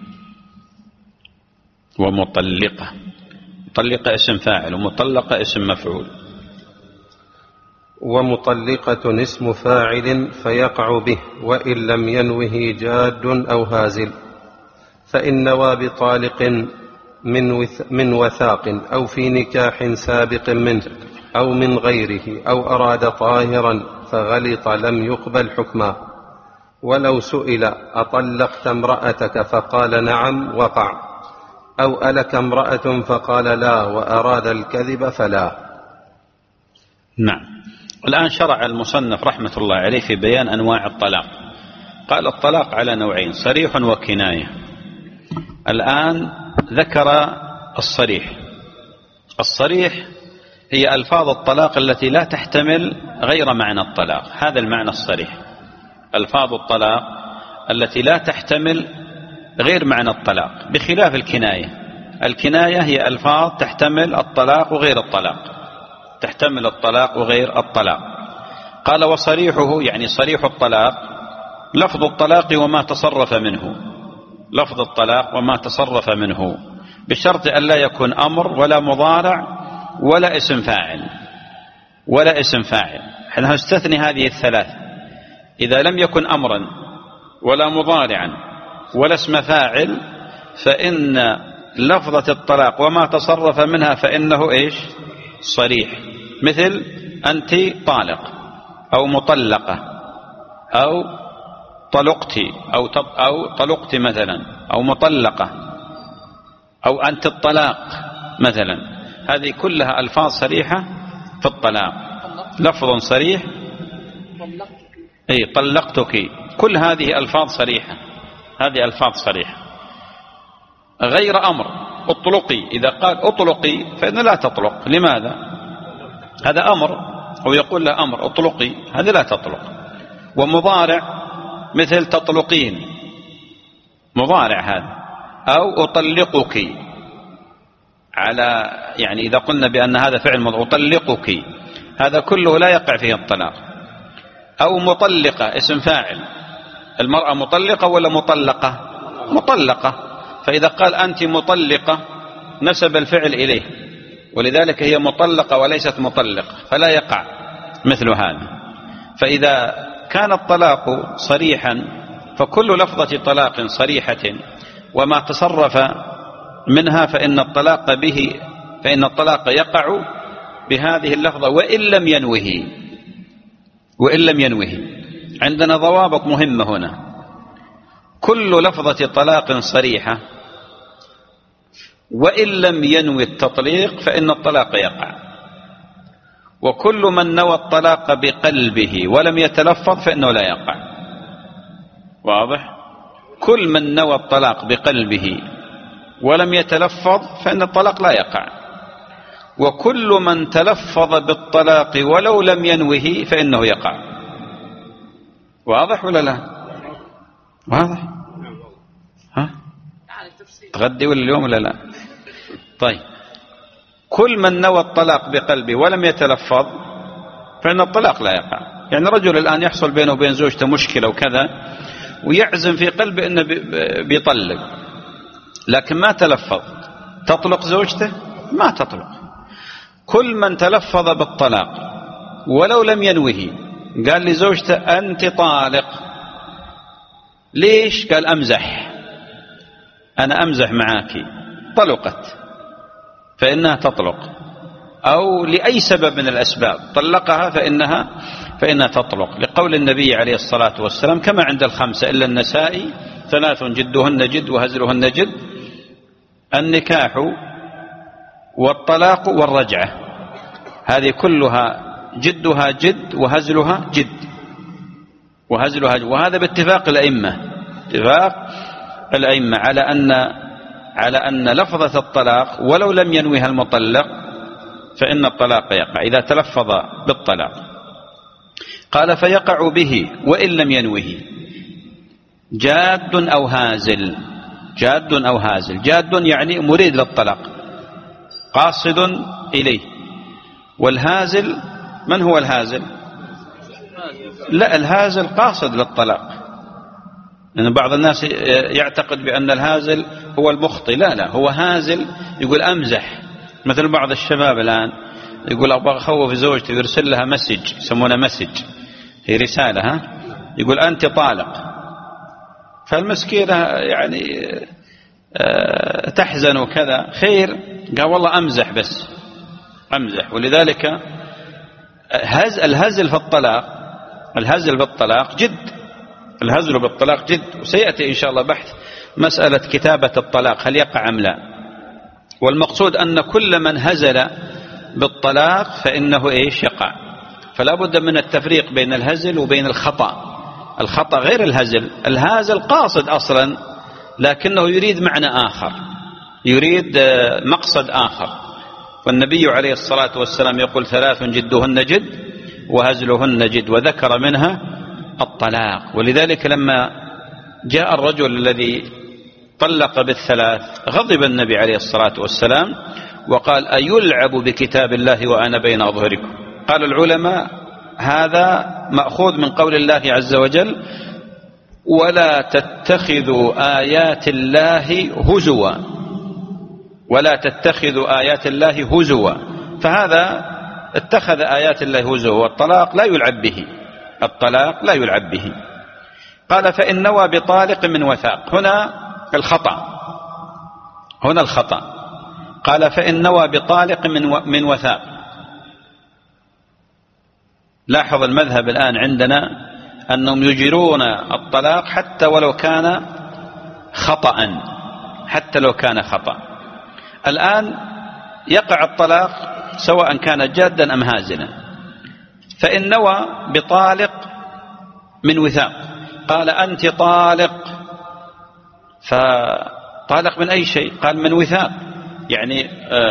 ومطلقة، مطلقة اسم فاعل ومطلقة اسم مفعول. ومطلقة اسم فاعل فيقع به وإن لم ينوه جاد أو هازل، فإن نوى بطالق من, من وثاق أو في نكاح سابق منه أو من غيره أو أراد طاهرا فغلط لم يقبل حكما. ولو سئل أطلقت امرأتك فقال نعم وقع، أو ألك امرأة فقال لا وأراد الكذب فلا. نعم. الآن شرع المصنف رحمة الله عليه في بيان أنواع الطلاق. قال الطلاق على نوعين، صريح وكناية. الآن ذكر الصريح. الصريح هي ألفاظ الطلاق التي لا تحتمل غير معنى الطلاق، هذا المعنى الصريح. ألفاظ الطلاق التي لا تحتمل غير معنى الطلاق، بخلاف الكناية. الكناية هي ألفاظ تحتمل الطلاق وغير الطلاق، تحتمل الطلاق وغير الطلاق. قال وصريحه يعني صريح الطلاق لفظ الطلاق وما تصرف منه، لفظ الطلاق وما تصرف منه، بشرط أن لا يكون أمر ولا مضارع ولا اسم فاعل، ولا اسم فاعل. احنا نستثني هذه الثلاث. إذا لم يكن أمرا ولا مضارعا ولا اسم فاعل فإن لفظة الطلاق وما تصرف منها فإنه إيش؟ صريح. مثل أنت طالق أو مطلقة أو طلقت أو, أو طلقت مثلا أو مطلقة أو أنت الطلاق مثلا، هذه كلها ألفاظ صريحة في الطلاق، لفظ صريح. أي طلقتك، كل هذه ألفاظ صريحة، هذه ألفاظ صريحة. غير أمر، اطلقي، إذا قال اطلقي فإن لا تطلق. لماذا؟ هذا أمر، أو يقول له أمر اطلقي، هذا لا تطلق. ومضارع مثل تطلقين، مضارع هذا. أو أطلقك، على يعني إذا قلنا بأن هذا فعل مضارع، أطلقك، هذا كله لا يقع فيه الطلاق. أو مطلقة اسم فاعل، المرأة مطلقة ولا مطلقة؟ مطلقة. فإذا قال أنت مطلقة نسب الفعل إليه، ولذلك هي مطلقة وليست مطلقة، فلا يقع مثل هذا. فإذا كان الطلاق صريحا فكل لفظة طلاق صريحة وما تصرف منها فإن الطلاق به فإن الطلاق يقع بهذه اللفظة وإن لم ينوه وإن لم ينوه. عندنا ضوابط مهمة هنا. كل لفظة طلاق صريحة وإن لم ينوي التطليق فإن الطلاق يقع، وكل من نوى الطلاق بقلبه ولم يتلفظ فإنه لا يقع. واضح؟ كل من نوى الطلاق بقلبه ولم يتلفظ فإن الطلاق لا يقع، وكل من تلفظ بالطلاق ولو لم ينوه فإنه يقع. واضح ولا لا؟ واضح؟ ها؟ تغدي ولا اليوم ولا لا؟ طيب، كل من نوى الطلاق بقلبه ولم يتلفظ فإن الطلاق لا يقع. يعني رجل الآن يحصل بينه وبين زوجته مشكلة وكذا ويعزم في قلبه أنه بيطلق، لكن ما تلفظ، تطلق زوجته؟ ما تطلق. كل من تلفظ بالطلاق ولو لم ينوه، قال لزوجته أنت طالق، ليش؟ قال أمزح، أنا أمزح معاك، طلقت، فإنها تطلق. أو لأي سبب من الأسباب طلقها فإنها فإنها تطلق، لقول النبي عليه الصلاة والسلام كما عند الخمسة إلا النسائي: ثلاث جدهن جد وهزلهن جد، النكاح والطلاق والرجعة، هذه كلها جدها جد وهزلها جد وهزلها جد. وهذا باتفاق الأئمة، اتفاق الأئمة على أن على أن لفظة الطلاق ولو لم ينويها المطلق فإن الطلاق يقع إذا تلفظ بالطلاق. قال: فيقع به وإن لم ينوه، جاد أو هازل. جاد أو هازل، جاد يعني مريد للطلاق قاصد إليه، والهازل من هو الهازل؟ لا، الهازل قاصد للطلاق، لأن يعني بعض الناس يعتقد بأن الهازل هو المخطئ. لا لا، هو هازل يقول أمزح. مثل بعض الشباب الآن يقول أبغى أخوف زوجتي ويرسل لها مسج، يسمونها مسج، هي رسالة، ها، يقول أنت طالق، فالمسكينة يعني تحزن وكذا، خير، قال والله أمزح بس، أمزح. ولذلك هز الهزل في الطلاق، الهزل بالطلاق جد، الهزل بالطلاق جد. وسيأتي إن شاء الله بحث مسألة كتابة الطلاق هل يقع أم لا. والمقصود أن كل من هزل بالطلاق فإنه إيش؟ يقع. فلا بد من التفريق بين الهزل وبين الخطأ. الخطأ غير الهزل، الهازل قاصد أصلا لكنه يريد معنى آخر، يريد مقصد آخر. والنبي عليه الصلاة والسلام يقول: ثلاث جدهن جد وهزلهن جد، وذكر منها الطلاق. ولذلك لما جاء الرجل الذي طلق بالثلاث غضب النبي عليه الصلاة والسلام وقال: أيلعب بكتاب الله وأنا بين أظهركم؟ قال العلماء: هذا مأخوذ من قول الله عز وجل: ولا تتخذوا آيات الله هزوا، ولا تتخذوا آيات الله هزوا. فهذا اتخذ آيات الله هزوا، والطلاق لا يلعب به، الطلاق لا يلعب به. قال: فإن نوى بطالق من وثاق، هنا الخطأ، هنا الخطأ. قال: فإن نوى بطالق من من وثاق. لاحظ المذهب الآن عندنا أنهم يجيرون الطلاق حتى ولو كان خطأ، حتى لو كان خطأ. الآن يقع الطلاق سواء كان جادا أم هازلا. فإن نوى بطالق من وثاق، قال: أنت طالق، فطالق من أي شيء؟ قال: من وثاق، يعني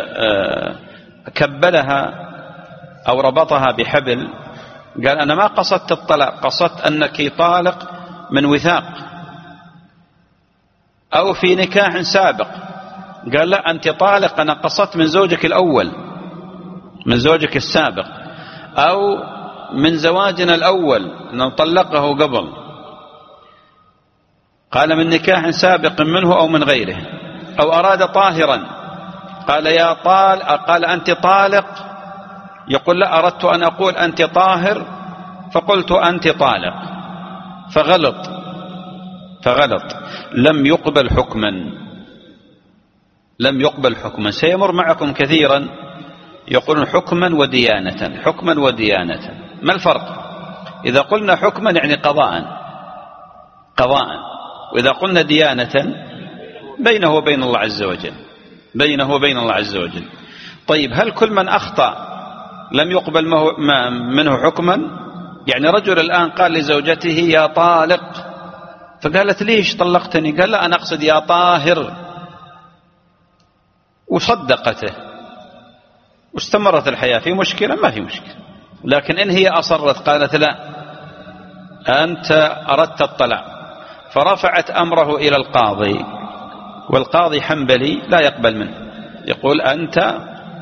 كبلها أو ربطها بحبل. قال: أنا ما قصدت الطلاق، قصدت أنك طالق من وثاق. أو في نكاح سابق، قال: لا، أنت طالق، أنا قصدت من زوجك الأول، من زوجك السابق. أو من زواجنا الأول، أنه طلقه قبل. قال من نكاح سابق منه أو من غيره، أو أراد طاهرا قال يا طال قال أنت طالق، يقول لا أردت أن أقول أنت طاهر فقلت أنت طالق، فغلط فغلط لم يقبل حكما، لم يقبل حكما. سيمر معكم كثيرا يقولون حكما وديانة، حكما وديانة. ما الفرق؟ إذا قلنا حكما يعني قضاء قضاء، وإذا قلنا ديانة بينه وبين الله عز وجل، بينه وبين الله عز وجل. طيب هل كل من أخطأ لم يقبل منه حكما؟ يعني رجل الآن قال لزوجته يا طالق، فقالت ليش طلقتني؟ قال لا أنا أقصد يا طاهر، وصدقته واستمرت الحياة. في مشكلة؟ ما في مشكلة. لكن إن هي أصرت قالت لا أنت أردت الطلاق، فرفعت أمره إلى القاضي، والقاضي حنبلي لا يقبل منه، يقول أنت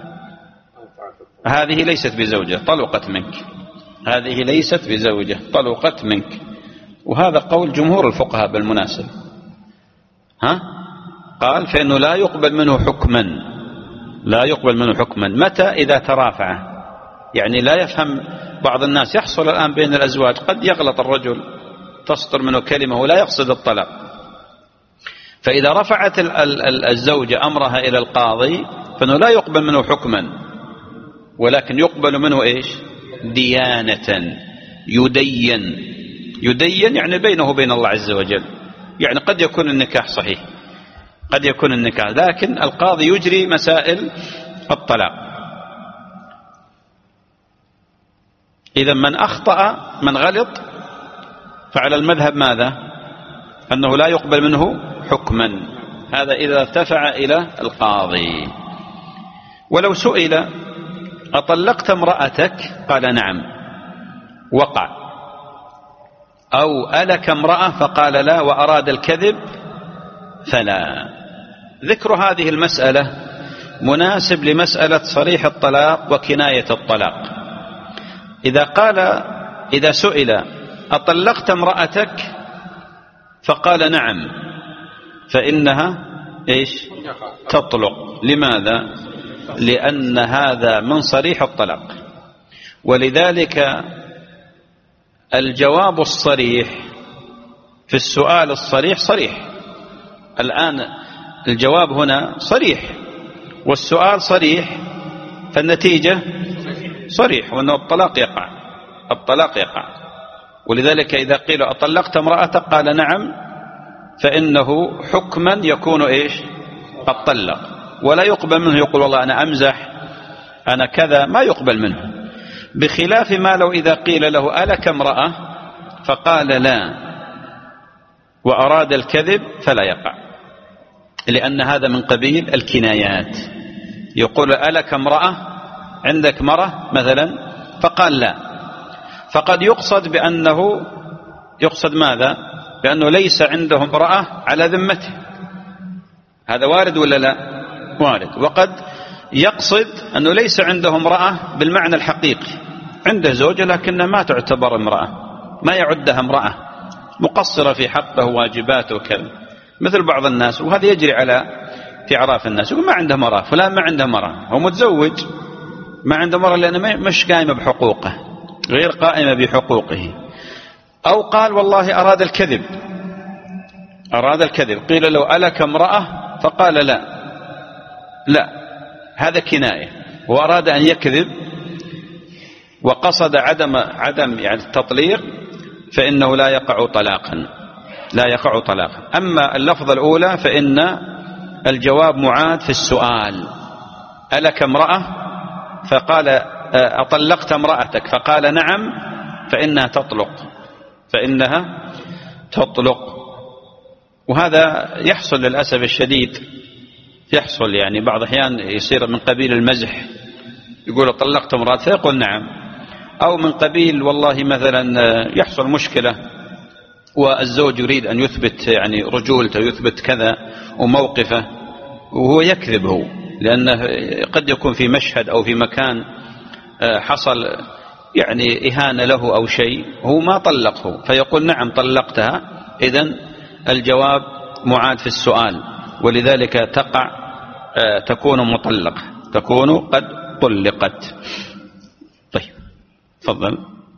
هذه ليست بزوجة طلقت منك، هذه ليست بزوجة طلقت منك. وهذا قول جمهور الفقهاء بالمناسبة. ها؟ قال فإنه لا يقبل منه حكما، لا يقبل منه حكما. متى؟ إذا ترافع. يعني لا يفهم بعض الناس، يحصل الآن بين الأزواج قد يغلط الرجل تصدر منه كلمة ولا يقصد الطلاق، فإذا رفعت الزوجة أمرها إلى القاضي فإنه لا يقبل منه حكما، ولكن يقبل منه إيش؟ ديانة. يدين، يدين يعني بينه وبين الله عز وجل. يعني قد يكون النكاح صحيح، قد يكون النكاح، لكن القاضي يجري مسائل الطلاق. إذا من أخطأ من غلط فعلى المذهب ماذا؟ أنه لا يقبل منه حكما، هذا إذا ارتفع إلى القاضي. ولو سئل أطلقت امرأتك؟ قال نعم، وقع. أو ألك امرأة؟ فقال لا، وأراد الكذب فلا. ذكر هذه المسألة مناسب لمسألة صريح الطلاق وكناية الطلاق. إذا قال إذا سئل أطلقت امرأتك؟ فقال نعم، فإنها إيش؟ تطلق. لماذا؟ لأن هذا من صريح الطلاق. ولذلك الجواب الصريح في السؤال الصريح صريح. الآن الجواب هنا صريح والسؤال صريح، فالنتيجة صريح، وأنه الطلاق يقع، الطلاق يقع. ولذلك إذا قيل أطلقت امرأتك؟ قال نعم، فإنه حكما يكون إيش؟ قد طلق. ولا يقبل منه يقول والله أنا أمزح أنا كذا، ما يقبل منه. بخلاف ما لو إذا قيل له ألك امرأة؟ فقال لا، وأراد الكذب فلا يقع، لأن هذا من قبيل الكنايات. يقول ألك امرأة؟ عندك مرة مثلا؟ فقال لا، فقد يقصد بأنه يقصد ماذا؟ بأنه ليس عنده امرأة على ذمته. هذا وارد ولا لا؟ وارد. وقد يقصد أنه ليس عنده امرأة بالمعنى الحقيقي، عنده زوجة لكنها ما تعتبر امرأة، ما يعدها امرأة، مقصرة في حقه وواجباته وكذا، مثل بعض الناس. وهذا يجري على في أعراف الناس، يقول ما عنده مرأة، فلان ما عنده مرأة، هو متزوج ما عنده مرأة لأنه مش قائمة بحقوقه، غير قائمة بحقوقه. أو قال والله أراد الكذب، أراد الكذب، قيل له ألك امرأة؟ فقال لا، لا، هذا كناية، وأراد أن يكذب وقصد عدم عدم يعني التطليق، فإنه لا يقع طلاقا، لا يقع طلاقا. أما اللفظة الأولى فإن الجواب معاد في السؤال. ألك امرأة؟ فقال أطلقت امرأتك؟ فقال نعم، فإنها تطلق، فإنها تطلق. وهذا يحصل للأسف الشديد، يحصل يعني بعض الأحيان يصير من قبيل المزح، يقول طلقت امرأتك فيقول نعم. أو من قبيل والله مثلا يحصل مشكلة والزوج يريد أن يثبت يعني رجولته، يثبت كذا وموقفه، وهو يكذب هو، لأنه قد يكون في مشهد أو في مكان حصل يعني إهانة له أو شيء، هو ما طلقه، فيقول نعم طلقتها. إذن الجواب معاد في السؤال، ولذلك تقع تكون مطلقة، تكون قد طلقت. طيب تفضل.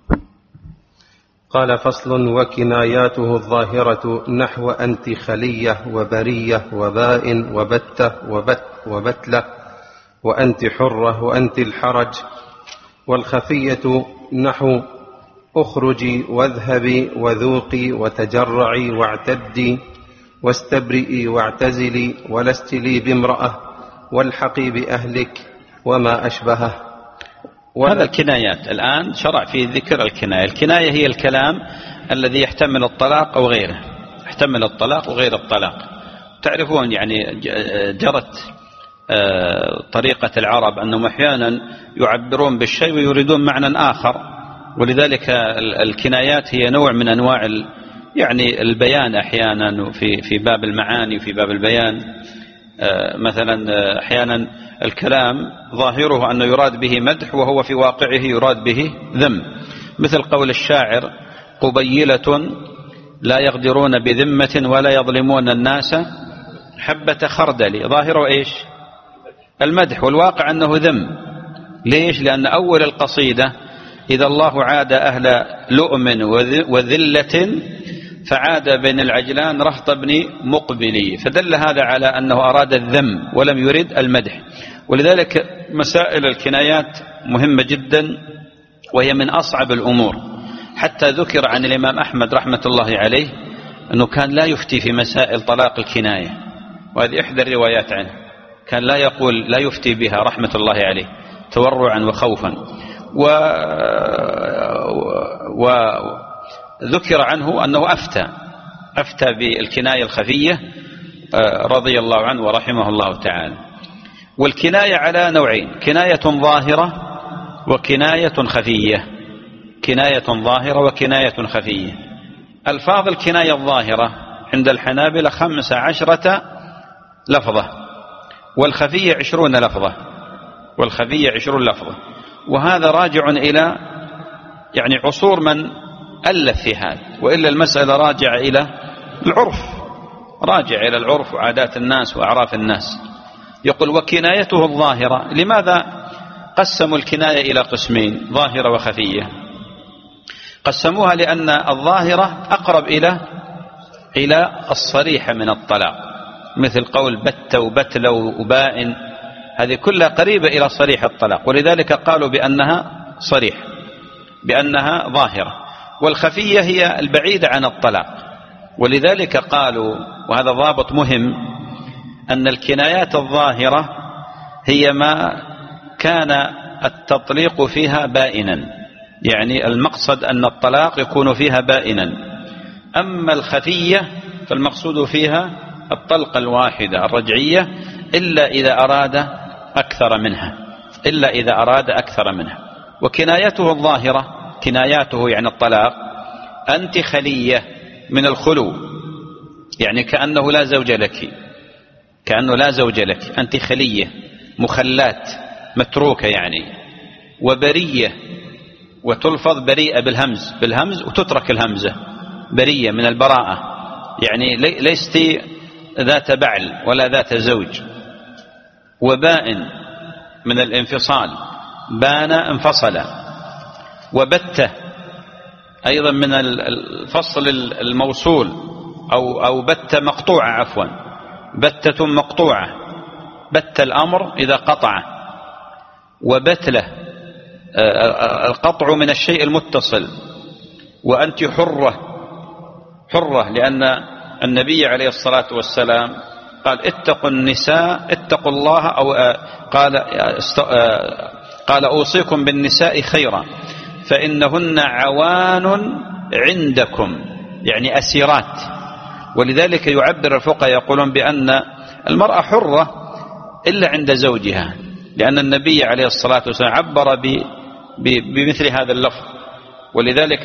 قال: فصل: وكناياته الظاهرة نحو أنت خلية وبرية وباء وبتة وبت وبتلة وأنت حرة وأنت الحرج. والخفية نحو أخرجي واذهبي وذوقي وتجرعي واعتدي واستبرئي واعتزلي ولست لي بامرأة والحقي بأهلك وما أشبهه. هذا الكنايات. الآن شرع في ذكر الكناية. الكناية هي الكلام الذي يحتمل الطلاق أو غيره، يحتمل الطلاق وغير الطلاق. تعرفون يعني جرت طريقة العرب أنهم أحيانا يعبرون بالشيء ويريدون معنى آخر، ولذلك الكنايات هي نوع من أنواع يعني البيان أحيانا في في باب المعاني وفي باب البيان. مثلا أحيانا الكلام ظاهره أنه يراد به مدح وهو في واقعه يراد به ذم، مثل قول الشاعر: قبيلة لا يغدرون بذمة ولا يظلمون الناس حبة خردل. ظاهره إيش؟ المدح، والواقع أنه ذم. ليش؟ لأن أول القصيدة: إذا الله عاد أهل لؤم وذلة فعاد بين العجلان رهط ابن مقبلي، فدل هذا على أنه أراد الذم ولم يرد المدح. ولذلك مسائل الكنايات مهمة جدا، وهي من أصعب الأمور. حتى ذكر عن الإمام أحمد رحمة الله عليه أنه كان لا يفتي في مسائل طلاق الكناية، وهذه إحدى الروايات عنه، كان لا يقول لا يفتي بها رحمة الله عليه تورعا وخوفا. و... وذكر عنه أنه أفتى أفتى بالكناية الخفية رضي الله عنه ورحمه الله تعالى. والكناية على نوعين: كناية ظاهرة وكناية خفية. كناية ظاهرة وكناية خفية. ألفاظ الكناية الظاهرة عند الحنابلة خمس عشرة لفظة، والخفية عشرون لفظة والخفية عشرون لفظة. وهذا راجع إلى يعني عصور من ألف في هذا، وإلا المسألة راجع إلى العرف، راجع إلى العرف وعادات الناس وأعراف الناس. يقول: وكنايته الظاهرة. لماذا قسموا الكناية إلى قسمين: ظاهرة وخفية؟ قسموها لأن الظاهرة أقرب إلى إلى الصريحة من الطلاق، مثل قول بت وبتل وبائن، هذه كلها قريبة إلى صريح الطلاق، ولذلك قالوا بأنها صريح، بأنها ظاهرة. والخفية هي البعيدة عن الطلاق، ولذلك قالوا، وهذا ضابط مهم، أن الكنايات الظاهرة هي ما كان التطليق فيها بائنا، يعني المقصد أن الطلاق يكون فيها بائنا. أما الخفية فالمقصود فيها الطلقة الواحدة الرجعية، إلا إذا أراد أكثر منها إلا إذا أراد أكثر منها. وكنايته الظاهرة، كناياته يعني الطلاق: أنت خلية من الخلو، يعني كأنه لا زوج لك، كأنه لا زوج لك، أنت خلية مخلات متروكة يعني. وبرية، وتلفظ بريئة بالهمز بالهمز وتترك الهمزة، برية من البراءة، يعني ليست ذات بعل ولا ذات زوج. وبائن من الانفصال، بان انفصل. وبتة أيضا من الفصل الموصول، أو أو بتة مقطوعة، عفوا بتة مقطوعة، بت الأمر إذا قطع. وبتلة القطع من الشيء المتصل. وأنت حرة، حرة لأن النبي عليه الصلاة والسلام قال: اتقوا النساء اتقوا الله، أو قال قال أوصيكم بالنساء خيرا فإنهن عوان عندكم، يعني أسيرات. ولذلك يعبر الفقهاء يقولون بأن المرأة حرة إلا عند زوجها، لأن النبي عليه الصلاة والسلام عبر بمثل هذا اللفظ. ولذلك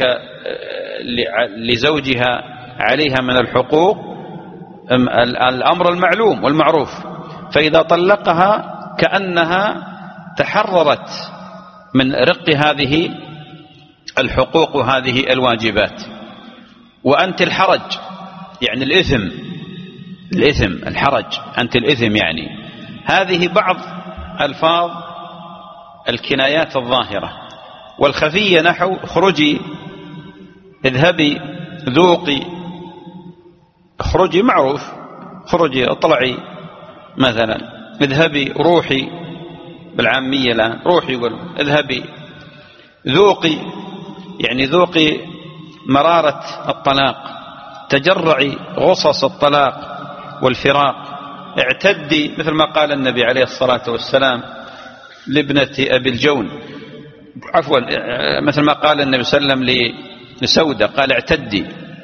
لزوجها عليها من الحقوق الأمر المعلوم والمعروف، فإذا طلقها كأنها تحررت من رق هذه الحقوق وهذه الواجبات. وأنت الحرج، يعني الإثم، الإثم الحرج، أنت الإثم يعني. هذه بعض ألفاظ الكنايات الظاهرة. والخفية نحو اخرجي، اذهبي، ذوقي. اخرجي معروف، اخرجي اطلعي مثلا، اذهبي روحي بالعامية الآن، روحي يقول اذهبي. ذوقي يعني ذوقي مرارة الطلاق، تجرعي غصص الطلاق والفراق. اعتدي مثل ما قال النبي عليه الصلاة والسلام لابنة أبي الجون، عفوا مثل ما قال النبي صلى الله عليه وسلم لسودة، قال اعتدي.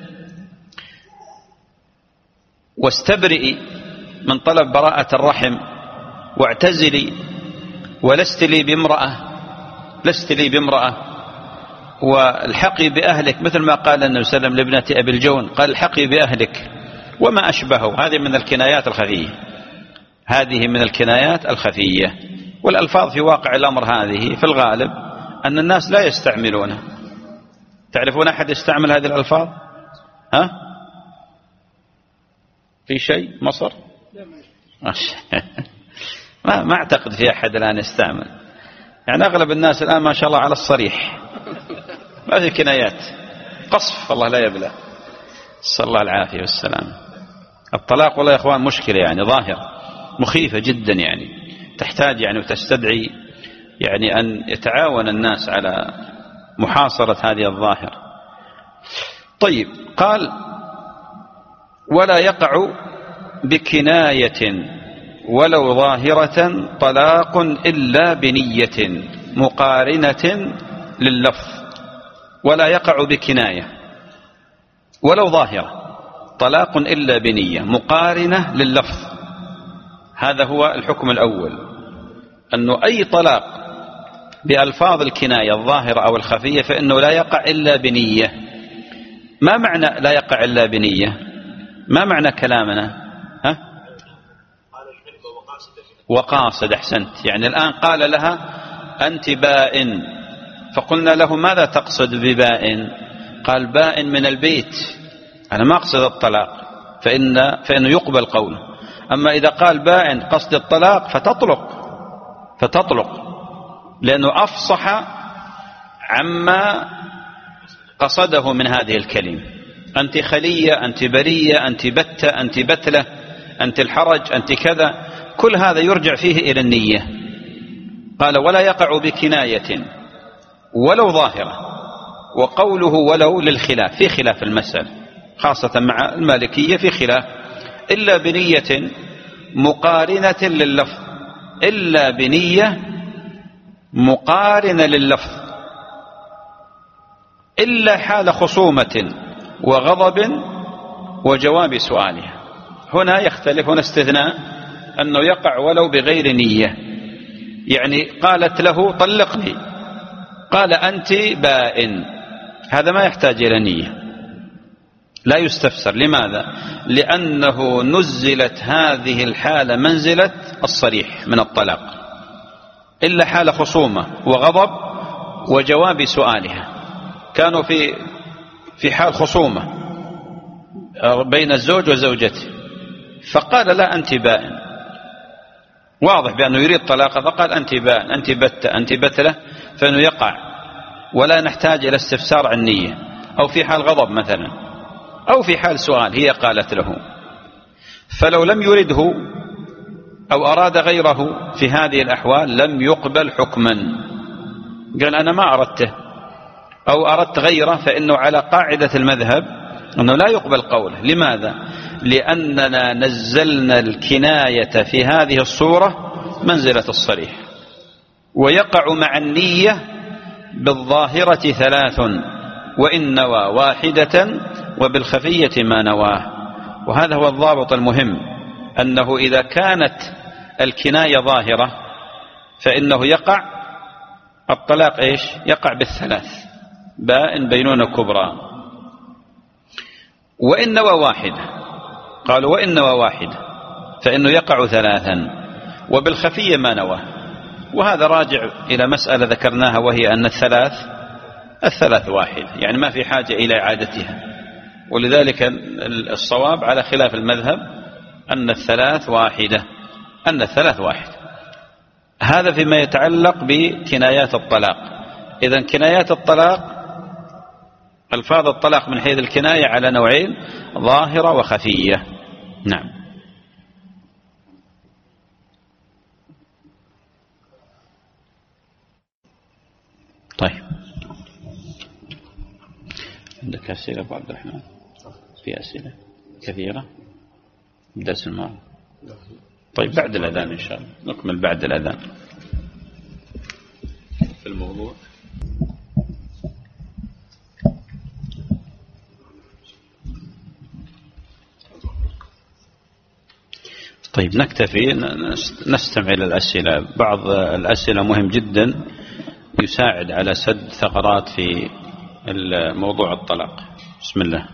واستبرئي من طلب براءة الرحم، واعتزلي، ولست لي بامرأة، لست لي بامرأة. والحقي بأهلك مثل ما قال النبي صلى الله عليه وسلم لابنة أبي الجون، قال الحقي بأهلك وما أشبهه. هذه من الكنايات الخفية، هذه من الكنايات الخفية. والألفاظ في واقع الأمر هذه في الغالب أن الناس لا يستعملونها. تعرفون أحد يستعمل هذه الألفاظ؟ ها؟ في شيء مصر؟ ما ما أعتقد في أحد الآن يستعمل، يعني أغلب الناس الآن ما شاء الله على الصريح، ما في كنايات، قصف الله لا يبلى، صلى الله العافية والسلام. الطلاق والله يا إخوان مشكلة يعني ظاهر مخيفة جدا، يعني تحتاج يعني وتستدعي يعني أن يتعاون الناس على محاصرة هذه الظاهرة. طيب، قال ولا يقع بكناية ولو ظاهرة طلاق إلا بنية مقارنة لللفظ. ولا يقع بكناية ولو ظاهرة طلاق إلا بنية مقارنة لللفظ. هذا هو الحكم الأول، أنه أي طلاق بألفاظ الكناية الظاهرة أو الخفية فإنه لا يقع إلا بنية. ما معنى لا يقع إلا بنية؟ ما معنى كلامنا؟ ها؟ وقاصد. أحسنت. يعني الآن قال لها أنت بائن، فقلنا له ماذا تقصد ببائن؟ قال بائن من البيت، أنا ما أقصد الطلاق، فإن فإنه يقبل قوله. أما إذا قال بائن قصد الطلاق فتطلق، فتطلق لأنه أفصح عما قصده من هذه الكلمة. أنت خلية، أنت برية، أنت بتة، أنت بتلة، أنت الحرج، أنت كذا، كل هذا يرجع فيه إلى النية. قال ولا يقع بكناية ولو ظاهرة. وقوله ولو للخلاف، في خلاف المسألة خاصة مع المالكية، في خلاف. إلا بنية مقارنة لللفظ، إلا بنية مقارنة لللفظ، إلا حال خصومة وغضب وجواب سؤالها. هنا يختلف، هنا استثناء أنه يقع ولو بغير نية. يعني قالت له طلقني، قال أنت بائن، هذا ما يحتاج إلى نية، لا يستفسر. لماذا؟ لأنه نزلت هذه الحالة منزلة الصريح من الطلاق، إلا حال خصومة وغضب وجواب سؤالها. كانوا في في حال خصومة بين الزوج وزوجته، فقال لا أنت بائن، واضح بأنه يريد طلاقه، فقال أنت بائن، أنت بتة، أنت بتلة، فإنه يقع ولا نحتاج إلى استفسار عن نية. أو في حال غضب مثلا، أو في حال سؤال هي قالت له. فلو لم يرده أو أراد غيره في هذه الأحوال لم يقبل حكما. قال أنا ما أردته أو أردت غيره، فإنه على قاعدة المذهب أنه لا يقبل قوله. لماذا؟ لأننا نزلنا الكناية في هذه الصورة منزلة الصريح. ويقع مع النية بالظاهرة ثلاث، وإن نوى واحدة، وبالخفية ما نواه. وهذا هو الضابط المهم، أنه إذا كانت الكناية ظاهرة فإنه يقع الطلاق إيش؟ يقع بالثلاث، بائن، بينونة كبرى. وإن نوى واحدة، قالوا وإن نوى واحدة فإنه يقع ثلاثا، وبالخفية ما نواه. وهذا راجع إلى مسألة ذكرناها، وهي أن الثلاث الثلاث واحد، يعني ما في حاجة إلى إعادتها. ولذلك الصواب على خلاف المذهب أن الثلاث واحدة أن الثلاث واحد. هذا فيما يتعلق بكنايات الطلاق. إذن كنايات الطلاق، ألفاظ الطلاق من حيث الكناية على نوعين: ظاهرة وخفية. نعم. طيب، عندك أسئلة أبو عبد الرحمن؟ في أسئلة كثيرة درس الماضي. طيب بعد الأذان إن شاء الله نكمل بعد الأذان في الموضوع. طيب نكتفي نستمع إلى الأسئلة. بعض الأسئلة مهم جدا يساعد على سد ثغرات في موضوع الطلاق. بسم الله.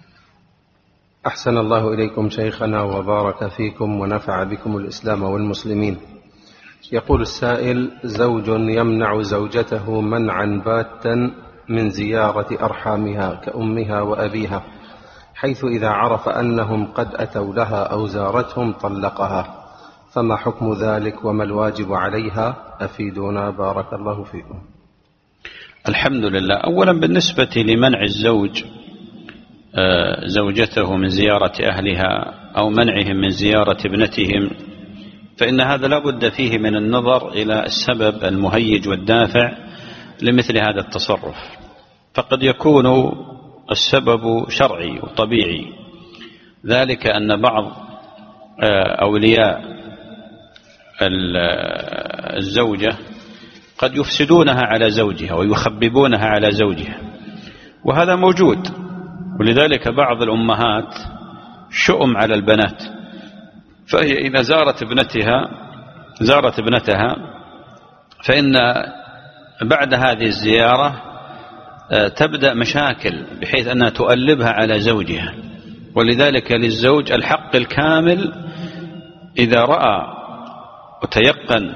أحسن الله إليكم شيخنا وبارك فيكم ونفع بكم الإسلام والمسلمين. يقول السائل: زوج يمنع زوجته منعا باتا من زيارة أرحامها كأمها وأبيها، حيث إذا عرف أنهم قد أتوا لها أو زارتهم طلقها، فما حكم ذلك وما الواجب عليها؟ أفيدونا بارك الله فيكم. الحمد لله. أولا بالنسبة لمنع الزوج زوجته من زيارة أهلها أو منعهم من زيارة ابنتهم، فإن هذا لا بد فيه من النظر إلى السبب المهيج والدافع لمثل هذا التصرف. فقد يكون السبب شرعي وطبيعي، ذلك أن بعض أولياء الزوجة قد يفسدونها على زوجها ويخببونها على زوجها، وهذا موجود. ولذلك بعض الأمهات شؤم على البنات، فهي إذا زارت ابنتها زارت ابنتها فإن بعد هذه الزيارة تبدأ مشاكل بحيث أنها تؤلبها على زوجها. ولذلك للزوج الحق الكامل إذا رأى وتيقن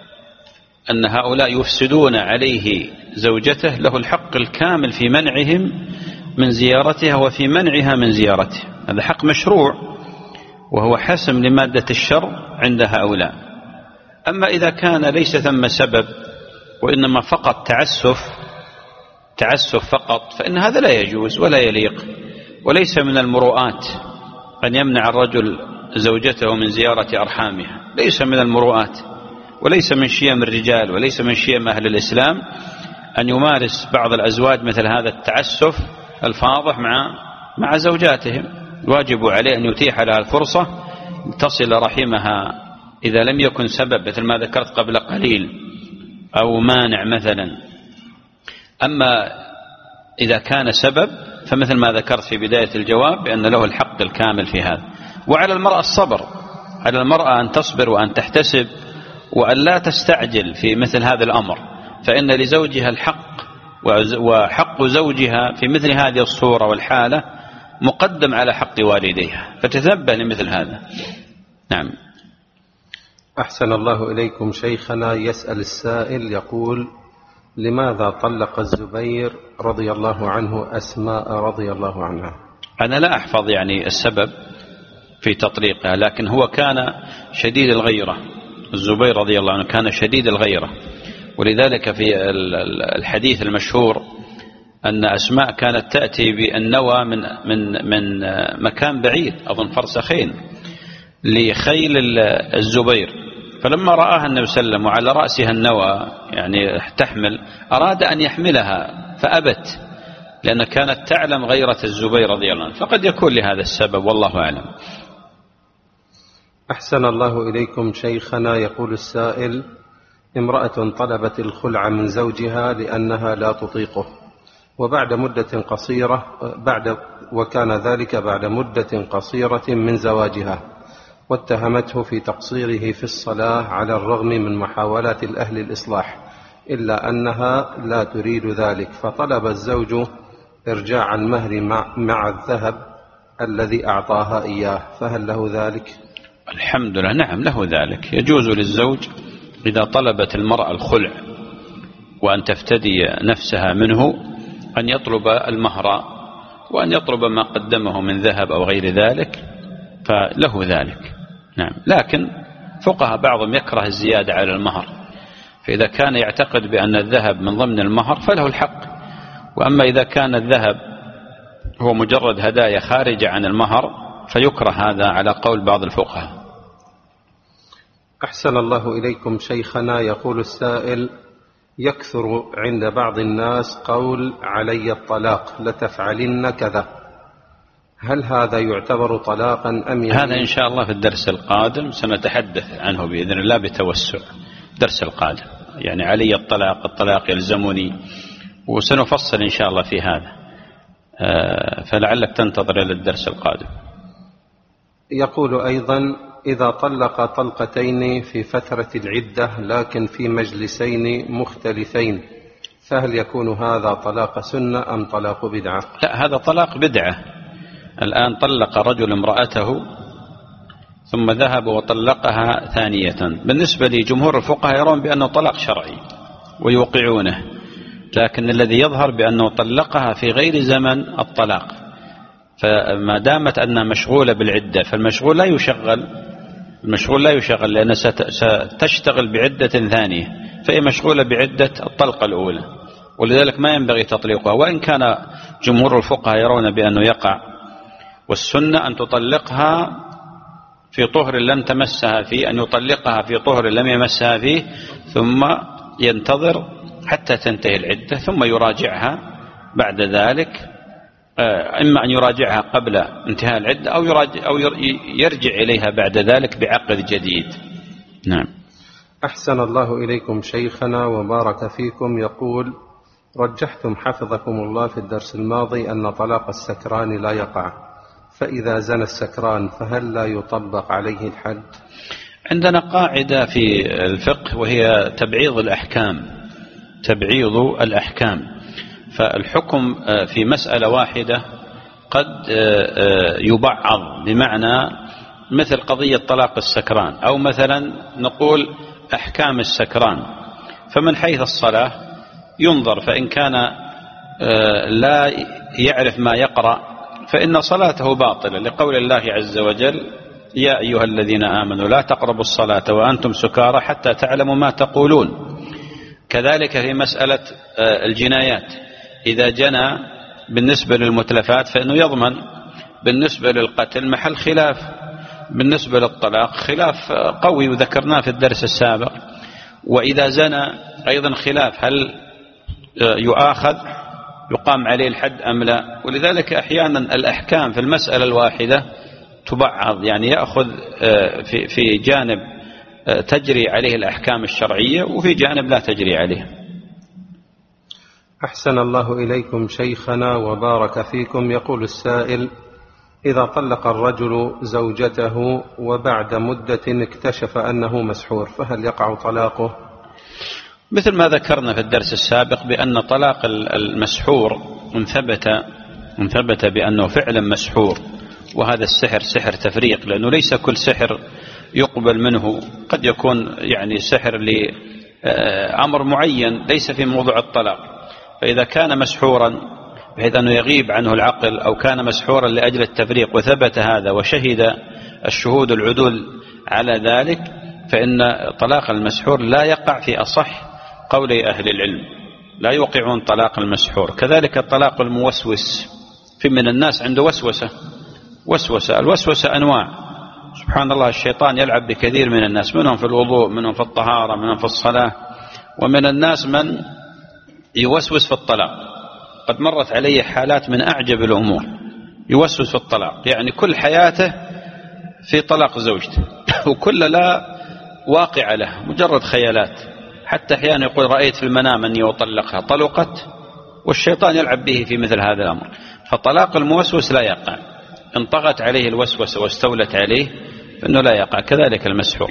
أن هؤلاء يفسدون عليه زوجته، له الحق الكامل في منعهم من زيارتها وفي منعها من زيارته. هذا حق مشروع وهو حسم لمادة الشر عند هؤلاء. أما إذا كان ليس ثم سبب وإنما فقط تعسف تعسف فقط، فإن هذا لا يجوز ولا يليق، وليس من المروءات أن يمنع الرجل زوجته من زيارة أرحامها، ليس من المروءات وليس من شيم الرجال وليس من شيم أهل الإسلام أن يمارس بعض الأزواج مثل هذا التعسف الفاضح مع مع زوجاتهم. الواجب عليه أن يتيح لها الفرصة تصل رحمها إذا لم يكن سبب مثل ما ذكرت قبل قليل أو مانع مثلا. أما إذا كان سبب فمثل ما ذكرت في بداية الجواب بأن له الحق الكامل في هذا. وعلى المرأة الصبر، على المرأة أن تصبر وأن تحتسب وأن لا تستعجل في مثل هذا الأمر، فإن لزوجها الحق، وحق زوجها في مثل هذه الصورة والحالة مقدم على حق والديها، فتتنبه لمثل هذا. نعم. أحسن الله إليكم شيخنا. يسأل السائل يقول: لماذا طلق الزبير رضي الله عنه أسماء رضي الله عنها؟ أنا لا أحفظ يعني السبب في تطليقها، لكن هو كان شديد الغيرة. الزبير رضي الله عنه كان شديد الغيرة، ولذلك في الحديث المشهور أن أسماء كانت تأتي بالنوى من من من مكان بعيد، أظن فرسخين، لخيل الزبير، فلما رآها النبي صلى الله عليه وسلم وعلى رأسها النوى يعني تحمل، أراد أن يحملها فأبت، لأن كانت تعلم غيرة الزبير رضي الله عنه، فقد يكون لهذا السبب والله أعلم. أحسن الله إليكم شيخنا. يقول السائل: امرأة طلبت الخلع من زوجها لأنها لا تطيقه، وبعد مدة قصيرة بعد وكان ذلك بعد مدة قصيرة من زواجها، واتهمته في تقصيره في الصلاة على الرغم من محاولات الأهل الإصلاح، إلا أنها لا تريد ذلك، فطلب الزوج إرجاع المهر مع, مع الذهب الذي أعطاها إياه، فهل له ذلك؟ الحمد لله، نعم له ذلك. يجوز للزوج إذا طلبت المرأة الخلع وأن تفتدي نفسها منه أن يطلب المهر وأن يطلب ما قدمه من ذهب أو غير ذلك فله ذلك. نعم. لكن فقهاء بعضهم يكره الزيادة على المهر، فإذا كان يعتقد بأن الذهب من ضمن المهر فله الحق. وأما إذا كان الذهب هو مجرد هدايا خارجة عن المهر فيكره هذا على قول بعض الفقهاء. أحسن الله إليكم شيخنا. يقول السائل: يكثر عند بعض الناس قول علي الطلاق لتفعلن كذا، هل هذا يعتبر طلاقا أم يمين؟ هذا إن شاء الله في الدرس القادم سنتحدث عنه بإذن الله بتوسع، درس القادم يعني علي الطلاق، الطلاق يلزمني، وسنفصل إن شاء الله في هذا، فلعلك تنتظر إلى الدرس القادم. يقول أيضا: إذا طلق طلقتين في فترة العدة لكن في مجلسين مختلفين فهل يكون هذا طلاق سنة أم طلاق بدعة؟ لا، هذا طلاق بدعة. الآن طلق رجل امرأته ثم ذهب وطلقها ثانية. بالنسبة لجمهور الفقهاء يرون بأنه طلاق شرعي ويوقعونه، لكن الذي يظهر بأنه طلقها في غير زمن الطلاق، فما دامت أنها مشغولة بالعدة فالمشغول لا يشغل، المشغول لا يشغل لأنها ستشتغل بعدة ثانية، فهي مشغولة بعدة الطلقة الأولى، ولذلك ما ينبغي تطليقها. وإن كان جمهور الفقهاء يرون بأنه يقع، والسنة أن تطلقها في طهر لم تمسها فيه، أن يطلقها في طهر لم يمسها فيه، ثم ينتظر حتى تنتهي العدة ثم يراجعها بعد ذلك، إما أن يراجعها قبل انتهاء العدة أو يراجع أو يرجع إليها بعد ذلك بعقد جديد. نعم. أحسن الله إليكم شيخنا وبارك فيكم. يقول: رجحتم حفظكم الله في الدرس الماضي أن طلاق السكران لا يقع، فإذا زنى السكران فهل لا يطبق عليه الحد؟ عندنا قاعدة في الفقه وهي تبعيض الأحكام، تبعيض الأحكام. فالحكم في مسألة واحدة قد يبعض، بمعنى مثل قضية طلاق السكران، أو مثلا نقول أحكام السكران. فمن حيث الصلاة ينظر، فإن كان لا يعرف ما يقرأ فإن صلاته باطلة، لقول الله عز وجل: يا أيها الذين آمنوا لا تقربوا الصلاة وأنتم سكارى حتى تعلموا ما تقولون. كذلك في مسألة الجنايات، إذا جنى بالنسبة للمتلفات فإنه يضمن، بالنسبة للقتل محل خلاف، بالنسبة للطلاق خلاف قوي وذكرناه في الدرس السابق، وإذا زنى أيضا خلاف، هل يؤاخذ يقام عليه الحد أم لا. ولذلك أحيانا الأحكام في المسألة الواحدة تبعض، يعني يأخذ في جانب تجري عليه الأحكام الشرعية وفي جانب لا تجري عليه. أحسن الله إليكم شيخنا وبارك فيكم. يقول السائل: إذا طلق الرجل زوجته وبعد مدة اكتشف أنه مسحور فهل يقع طلاقه؟ مثل ما ذكرنا في الدرس السابق بأن طلاق المسحور إن ثبت إن ثبت بأنه فعلا مسحور، وهذا السحر سحر تفريق، لأنه ليس كل سحر يقبل منه، قد يكون يعني سحر لأمر معين ليس في موضوع الطلاق. فإذا كان مسحورا بحيث أنه يغيب عنه العقل، أو كان مسحورا لأجل التفريق وثبت هذا وشهد الشهود العدول على ذلك، فإن طلاق المسحور لا يقع في أصح قولي أهل العلم، لا يوقعون طلاق المسحور. كذلك الطلاق الموسوس، في من الناس عنده وسوسة وسوسة الوسوسة أنواع، سبحان الله، الشيطان يلعب بكثير من الناس، منهم في الوضوء، منهم في الطهارة، منهم في الصلاة، ومن الناس من يوسوس في الطلاق. قد مرت علي حالات من أعجب الأمور، يوسوس في الطلاق، يعني كل حياته في طلاق زوجته وكل لا واقع له، مجرد خيالات، حتى أحيانا يقول رأيت في المنام أني أطلقها، طلقت، والشيطان يلعب به في مثل هذا الأمر. فطلاق الموسوس لا يقع، إن طغت عليه الوسوسة واستولت عليه فإنه لا يقع. كذلك المسحور.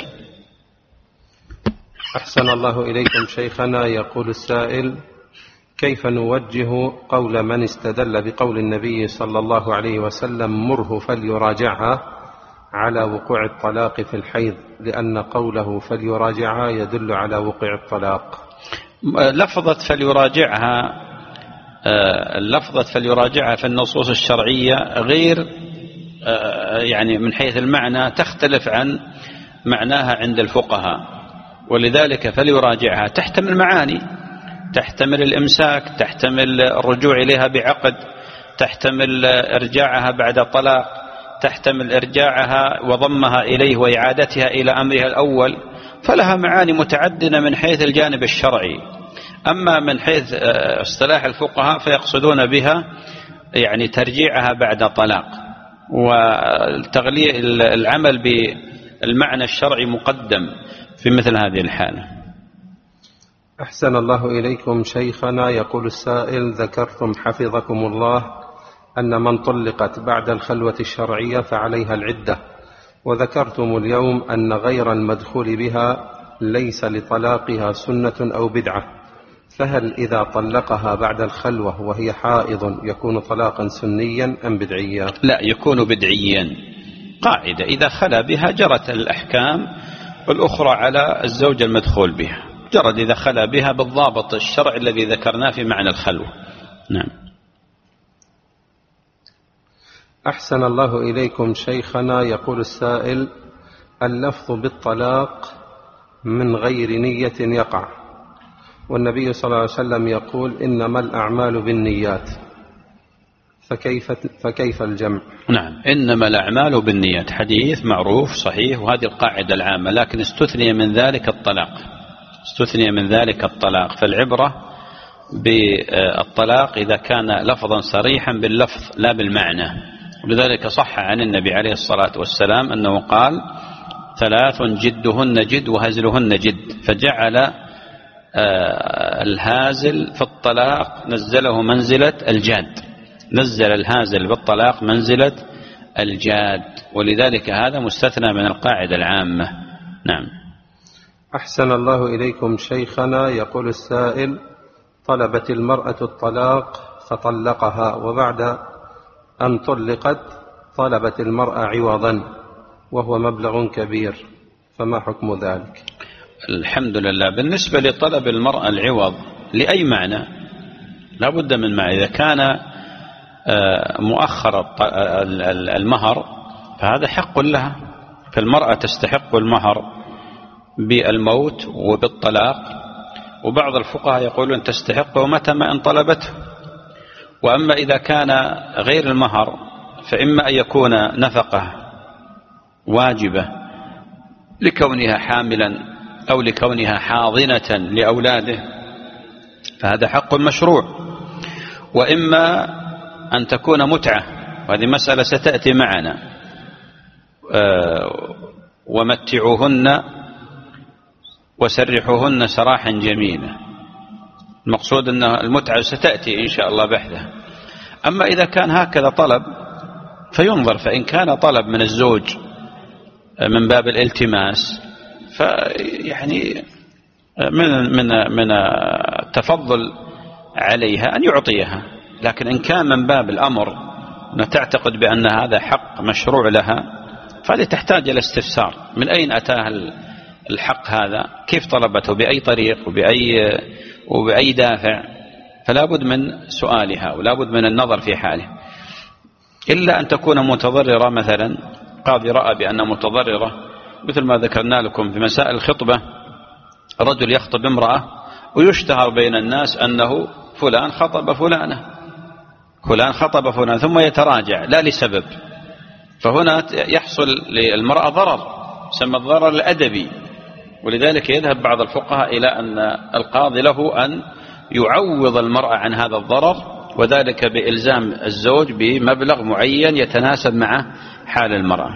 أحسن الله إليكم شيخنا. يقول السائل: كيف نوجه قول من استدل بقول النبي صلى الله عليه وسلم مره فليراجعها على وقوع الطلاق في الحيض، لأن قوله فليراجعها يدل على وقوع الطلاق؟ لفظة فليراجعها اللفظة فليراجعها في النصوص الشرعية غير يعني من حيث المعنى تختلف عن معناها عند الفقهاء، ولذلك فليراجعها تحتمل معاني، تحتمل الإمساك، تحتمل الرجوع إليها بعقد، تحتمل إرجاعها بعد طلاق، تحتمل إرجاعها وضمها إليه وإعادتها إلى أمرها الأول، فلها معاني متعددة من حيث الجانب الشرعي. أما من حيث اصطلاح الفقهاء فيقصدون بها يعني ترجيعها بعد طلاق، والتغليل العمل بالمعنى الشرعي مقدم في مثل هذه الحالة. أحسن الله إليكم شيخنا. يقول السائل: ذكرتم حفظكم الله أن من طلقت بعد الخلوة الشرعية فعليها العدة، وذكرتم اليوم أن غير المدخول بها ليس لطلاقها سنة أو بدعة، فهل إذا طلقها بعد الخلوة وهي حائض يكون طلاقا سنيا أم بدعيا؟ لا، يكون بدعيا. قاعدة: إذا خلا بها جرت الأحكام الأخرى على الزوج المدخول بها، جرد إذا خلا بها بالضابط الشرعي الذي ذكرناه في معنى الخلوة. نعم. أحسن الله إليكم شيخنا. يقول السائل: اللفظ بالطلاق من غير نية يقع، والنبي صلى الله عليه وسلم يقول: إنما الأعمال بالنيات، فكيف, فكيف الجمع؟ نعم، إنما الأعمال بالنيات حديث معروف صحيح، وهذه القاعدة العامة، لكن استثني من ذلك الطلاق، استثني من ذلك الطلاق، فالعبرة بالطلاق إذا كان لفظا صريحا باللفظ لا بالمعنى. ولذلك صح عن النبي عليه الصلاة والسلام أنه قال: ثلاث جدهن جد وهزلهن جد، فجعل الهازل في الطلاق نزله منزلة الجاد، نزل الهازل بالطلاق منزلة الجاد، ولذلك هذا مستثنى من القاعدة العامة. نعم. أحسن الله إليكم شيخنا. يقول السائل: طلبت المرأة الطلاق فطلقها، وبعد أن طلقت طلبت المرأة عوضا وهو مبلغ كبير، فما حكم ذلك؟ الحمد لله. بالنسبة لطلب المرأة العوض لأي معنى لا بد من معنى. إذا كان مؤخر المهر فهذا حق لها، فالمرأة تستحق المهر بالموت وبالطلاق، وبعض الفقهاء يقولون تستحقه متى ما ان طلبته. وأما إذا كان غير المهر فإما أن يكون نفقة واجبة لكونها حاملا أو لكونها حاضنة لأولاده، فهذا حق مشروع، وإما أن تكون متعة، وهذه مسألة ستأتي معنا، ومتعوهن وسرحوهن سراحا جميلا. المقصود أن المتعة ستأتي إن شاء الله بحثها. أما إذا كان هكذا طلب فينظر، فإن كان طلب من الزوج من باب الالتماس فيعني من من من التفضل عليها أن يعطيها، لكن إن كان من باب الأمر أن تعتقد بأن هذا حق مشروع لها فهذه تحتاج إلى استفسار، من أين أتاها الحق هذا، كيف طلبته، بأي طريق وبأي وبأي دافع، فلا بد من سؤالها ولا بد من النظر في حاله، إلا أن تكون متضررة. مثلا قاضي رأى بأن متضررة، مثل ما ذكرنا لكم في مسائل الخطبة، رجل يخطب امرأة ويشتهر بين الناس أنه فلان خطب فلانة، فلان خطب فلان، ثم يتراجع لا لسبب، فهنا يحصل للمرأة ضرر، سمى الضرر الأدبي. ولذلك يذهب بعض الفقهاء إلى أن القاضي له أن يعوض المرأة عن هذا الضرر، وذلك بإلزام الزوج بمبلغ معين يتناسب مع حال المرأة.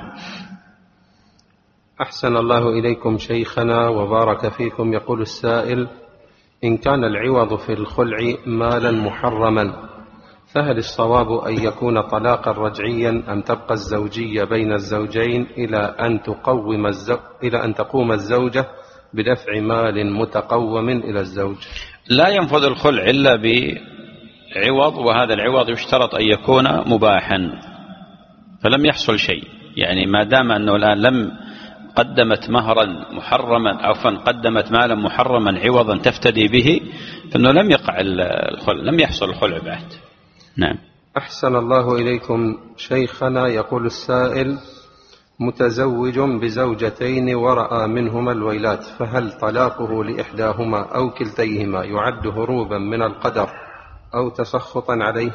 أحسن الله إليكم شيخنا وبارك فيكم. يقول السائل: إن كان العوض في الخلع مالا محرما، فهل الصواب أن يكون طلاقا رجعيا أم تبقى الزوجية بين الزوجين إلى أن تقوم الزو... إلى أن تقوم الزوجة بدفع مال متقوم إلى الزوج؟ لا ينفذ الخلع إلا بعوض، وهذا العوض يشترط أن يكون مباحا، فلم يحصل شيء. يعني ما دام أنه الآن لم قدمت مهرا محرما أو فن قدمت مالا محرما عوضا تفتدي به، فإنه لم يقع الخلع، لم يحصل الخلع بعد. نعم. أحسن الله إليكم شيخنا. يقول السائل: متزوج بزوجتين ورأى منهما الويلات، فهل طلاقه لإحداهما أو كلتيهما يعد هروبا من القدر أو تسخطا عليه؟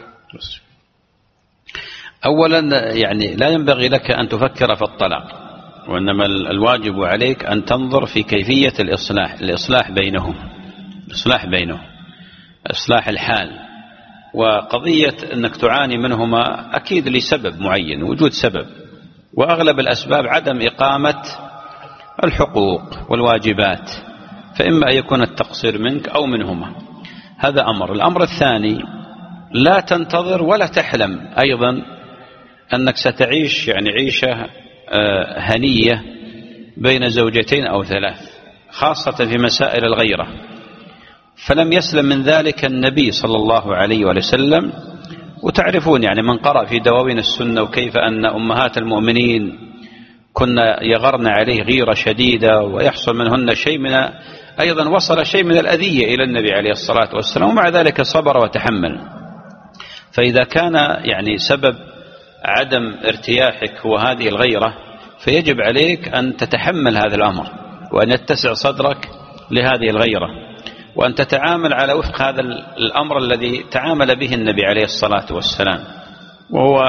أولا يعني لا ينبغي لك أن تفكر في الطلاق، وإنما الواجب عليك أن تنظر في كيفية الإصلاح الإصلاح بينهم الإصلاح بينهم إصلاح الحال. وقضية أنك تعاني منهما أكيد لسبب معين، وجود سبب، وأغلب الأسباب عدم إقامة الحقوق والواجبات، فإما أن يكون التقصير منك أو منهما. هذا أمر. الأمر الثاني: لا تنتظر ولا تحلم أيضا أنك ستعيش يعني عيشة هنية بين زوجتين أو ثلاث، خاصة في مسائل الغيرة، فلم يسلم من ذلك النبي صلى الله عليه وسلم. وتعرفون يعني من قرأ في دواوين السنة وكيف أن أمهات المؤمنين كنا يغرن عليه غيرة شديدة، ويحصل منهن شيء من أيضا وصل شيء من الأذية إلى النبي عليه الصلاة والسلام، ومع ذلك صبر وتحمل. فإذا كان يعني سبب عدم ارتياحك هو هذه الغيرة، فيجب عليك أن تتحمل هذا الأمر، وأن يتسع صدرك لهذه الغيرة، وأن تتعامل على وفق هذا الأمر الذي تعامل به النبي عليه الصلاة والسلام، وهو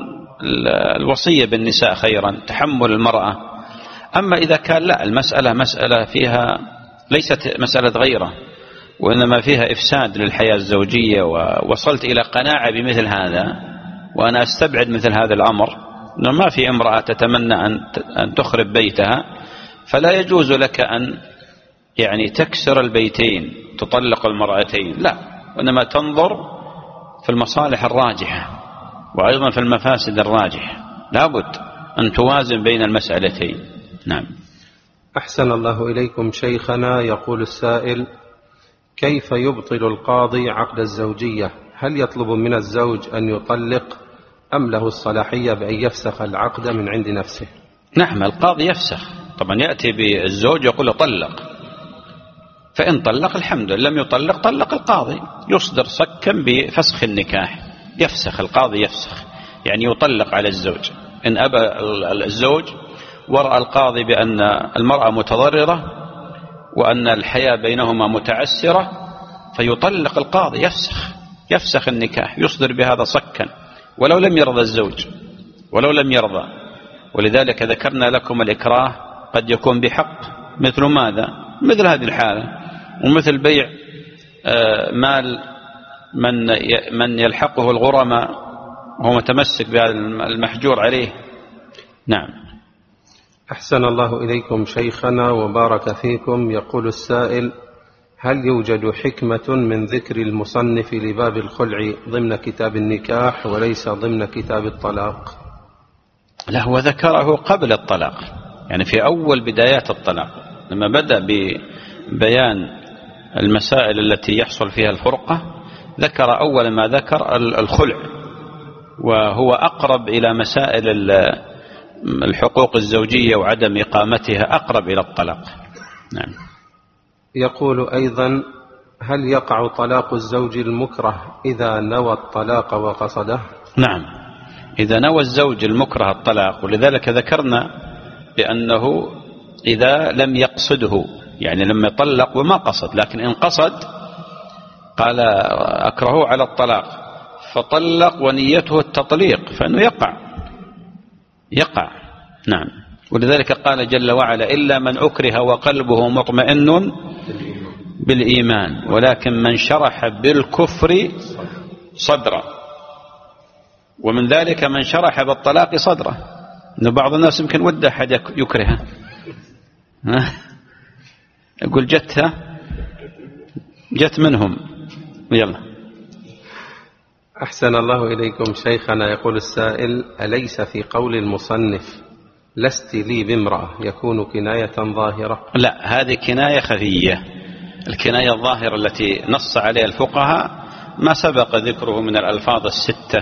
الوصية بالنساء خيرا، تحمل المرأة. أما إذا كان لا، المسألة مسألة فيها ليست مسألة غيرة، وإنما فيها إفساد للحياة الزوجية، ووصلت إلى قناعة بمثل هذا، وأنا أستبعد مثل هذا الأمر، أنه ما في امرأة تتمنى أن تخرب بيتها، فلا يجوز لك أن يعني تكسر البيتين، تطلق المرأتين، لا، وإنما تنظر في المصالح الراجحة وأيضا في المفاسد الراجحة، لابد أن توازن بين المسألتين. نعم. أحسن الله إليكم شيخنا. يقول السائل: كيف يبطل القاضي عقد الزوجية؟ هل يطلب من الزوج أن يطلق أم له الصلاحية بأن يفسخ العقد من عند نفسه؟ نعم، القاضي يفسخ طبعا، يأتي بالزوج يقول له طلق، فإن طلق الحمد لله، لم يطلق طلق القاضي، يصدر صكا بفسخ النكاح، يفسخ القاضي، يفسخ يعني يطلق على الزوج. إن أبى الزوج ورأى القاضي بأن المرأة متضررة وأن الحياة بينهما متعسرة، فيطلق القاضي، يفسخ يفسخ النكاح، يصدر بهذا صكا ولو لم يرضى الزوج، ولو لم يرضى. ولذلك ذكرنا لكم الإكراه قد يكون بحق، مثل ماذا؟ مثل هذه الحالة، ومثل بيع مال من من يلحقه الغرماء وهو متمسك بهذا المحجور عليه. نعم. أحسن الله إليكم شيخنا وبارك فيكم. يقول السائل: هل يوجد حكمة من ذكر المصنف لباب الخلع ضمن كتاب النكاح وليس ضمن كتاب الطلاق؟ لا، هو ذكره قبل الطلاق، يعني في أول بدايات الطلاق، لما بدأ ببيان المسائل التي يحصل فيها الفرقة، ذكر أول ما ذكر الخلع، وهو أقرب إلى مسائل الحقوق الزوجية وعدم إقامتها، أقرب إلى الطلاق. نعم. يقول أيضا: هل يقع طلاق الزوج المكره إذا نوى الطلاق وقصده؟ نعم، إذا نوى الزوج المكره الطلاق، ولذلك ذكرنا بأنه إذا لم يقصده، يعني لم يطلق وما قصد، لكن إن قصد قال أكرهه على الطلاق فطلق ونيته التطليق، فإنه يقع يقع نعم. ولذلك قال جل وعلا: إلا من أكره وقلبه مطمئن بالإيمان ولكن من شرح بالكفر صدره. ومن ذلك من شرح بالطلاق صدره، إنه بعض الناس يمكن وده أحد يكرهه، يقول جتها جت منهم يلا. أحسن الله إليكم شيخنا. يقول السائل: أليس في قول المصنف لست لي بامرأة يكون كناية ظاهرة؟ لا، هذه كناية خفية. الكناية الظاهرة التي نص عليها الفقهاء ما سبق ذكره من الألفاظ الستة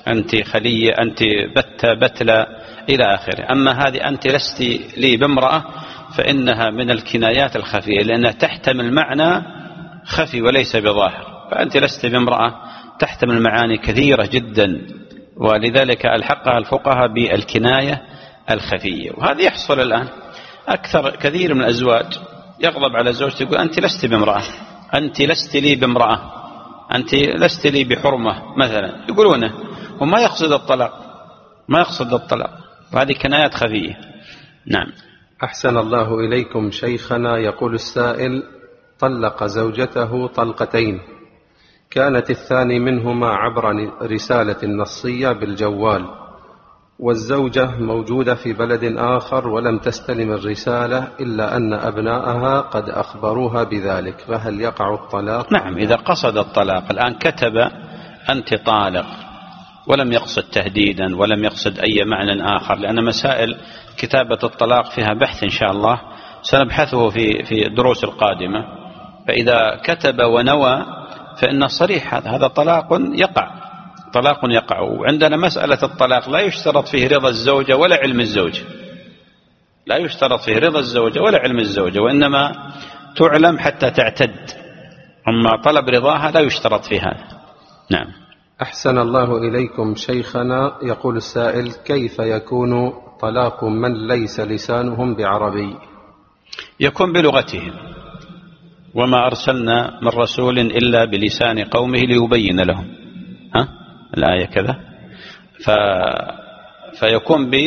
أنت خلية، أنت بت بتلة إلى آخره. أما هذه أنت لست لي بامرأة فإنها من الكنايات الخفية، لأنها تحتمل معنى خفي وليس بظاهر، فأنت لست بامرأة تحتمل معاني كثيرة جدا، ولذلك ألحقها الفقهاء بالكناية الخفية. وهذا يحصل الآن. أكثر كثير من الأزواج يغضب على زوجته يقول أنت لست بامرأة، أنت لست لي بامرأة، أنت لست لي بحرمة مثلا، يقولونه وما يقصد الطلاق، ما يقصد الطلاق، وهذه كنايات خفية. نعم. أحسن الله إليكم شيخنا. يقول السائل: طلق زوجته طلقتين، كانت الثاني منهما عبر رسالة نصية بالجوال، والزوجة موجودة في بلد آخر ولم تستلم الرسالة إلا أن أبناءها قد أخبروها بذلك، فهل يقع الطلاق؟ نعم، إذا قصد الطلاق. الآن كتب أنت طالق ولم يقصد تهديدا ولم يقصد أي معنى آخر، لأن مسائل كتابة الطلاق فيها بحث إن شاء الله سنبحثه في في الدروس القادمة. فإذا كتب ونوى فإن صريح هذا طلاق يقع، طلاق يقع. وعندنا مسألة الطلاق لا يشترط فيه رضا الزوجة ولا علم الزوجة، لا يشترط فيه رضا الزوجة ولا علم الزوجة، وإنما تعلم حتى تعتد. أما طلب رضاها لا يشترط في هذا. نعم. أحسن الله إليكم شيخنا. يقول السائل: كيف يكون طلاق من ليس لسانهم بعربي؟ يكون بلغتهم، وما أرسلنا من رسول إلا بلسان قومه ليبين لهم. ها؟ الآية كذا. ف... فيكون ب...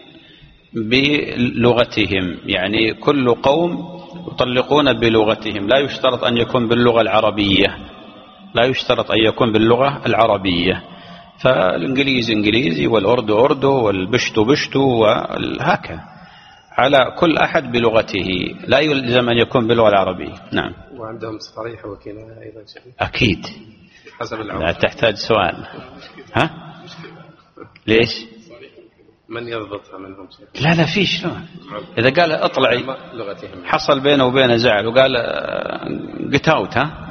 بلغتهم، يعني كل قوم يطلقون بلغتهم، لا يشترط أن يكون باللغة العربية، لا يشترط أن يكون باللغة العربية. فالإنجليزي إنجليزي، والأردو أردو، والبشتو بشتو، وهكذا على كل أحد بلغته، لا يلزم أن يكون باللغة العربية. نعم. وعندهم صريح وكناية أيضا شيء؟ أكيد، حسب العرب. لا تحتاج سؤال. ها؟ ليش؟ من يضبطها منهم شيء؟ لا لا في شلون. إذا قال اطلعي حصل بينه وبينه زعل وقال قت اوت، ها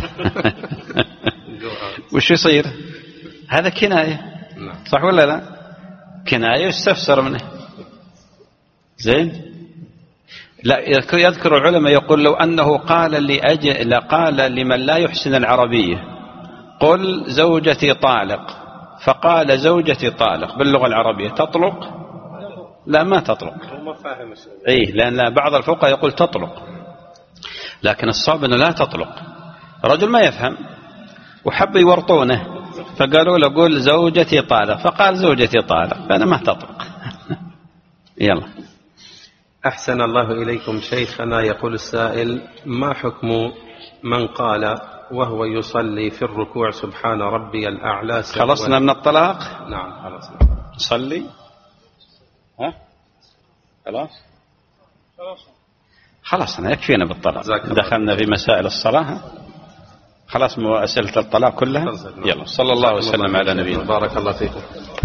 وش يصير؟ هذا كناية، صح ولا لا؟ كناية يستفسر منه. زين. لا، يذكر العلماء يقول لو أنه قال لأجل قال لمن لا يحسن العربية قل زوجتي طالق، فقال زوجتي طالق باللغة العربية، تطلق؟ لا، ما تطلق. إيه، لأن بعض الفقهاء يقول تطلق، لكن الصواب أنه لا تطلق. رجل ما يفهم وحب يورطونه فقالوا له قول زوجتي طالق، فقال زوجتي طالق، فأنا ما تطلق. يلا. أحسن الله إليكم شيخنا. يقول السائل: ما حكم من قال وهو يصلي في الركوع سبحان ربي الأعلى؟ خلصنا من الطلاق؟ نعم خلصنا. صلي. ها؟ خلاص خلصنا، يكفينا بالطلاق، دخلنا في مسائل الصلاة. خلاص، أسئلة الطلاق كلها. يلا، صلى الله وسلم على نبينا. بارك الله فيكم.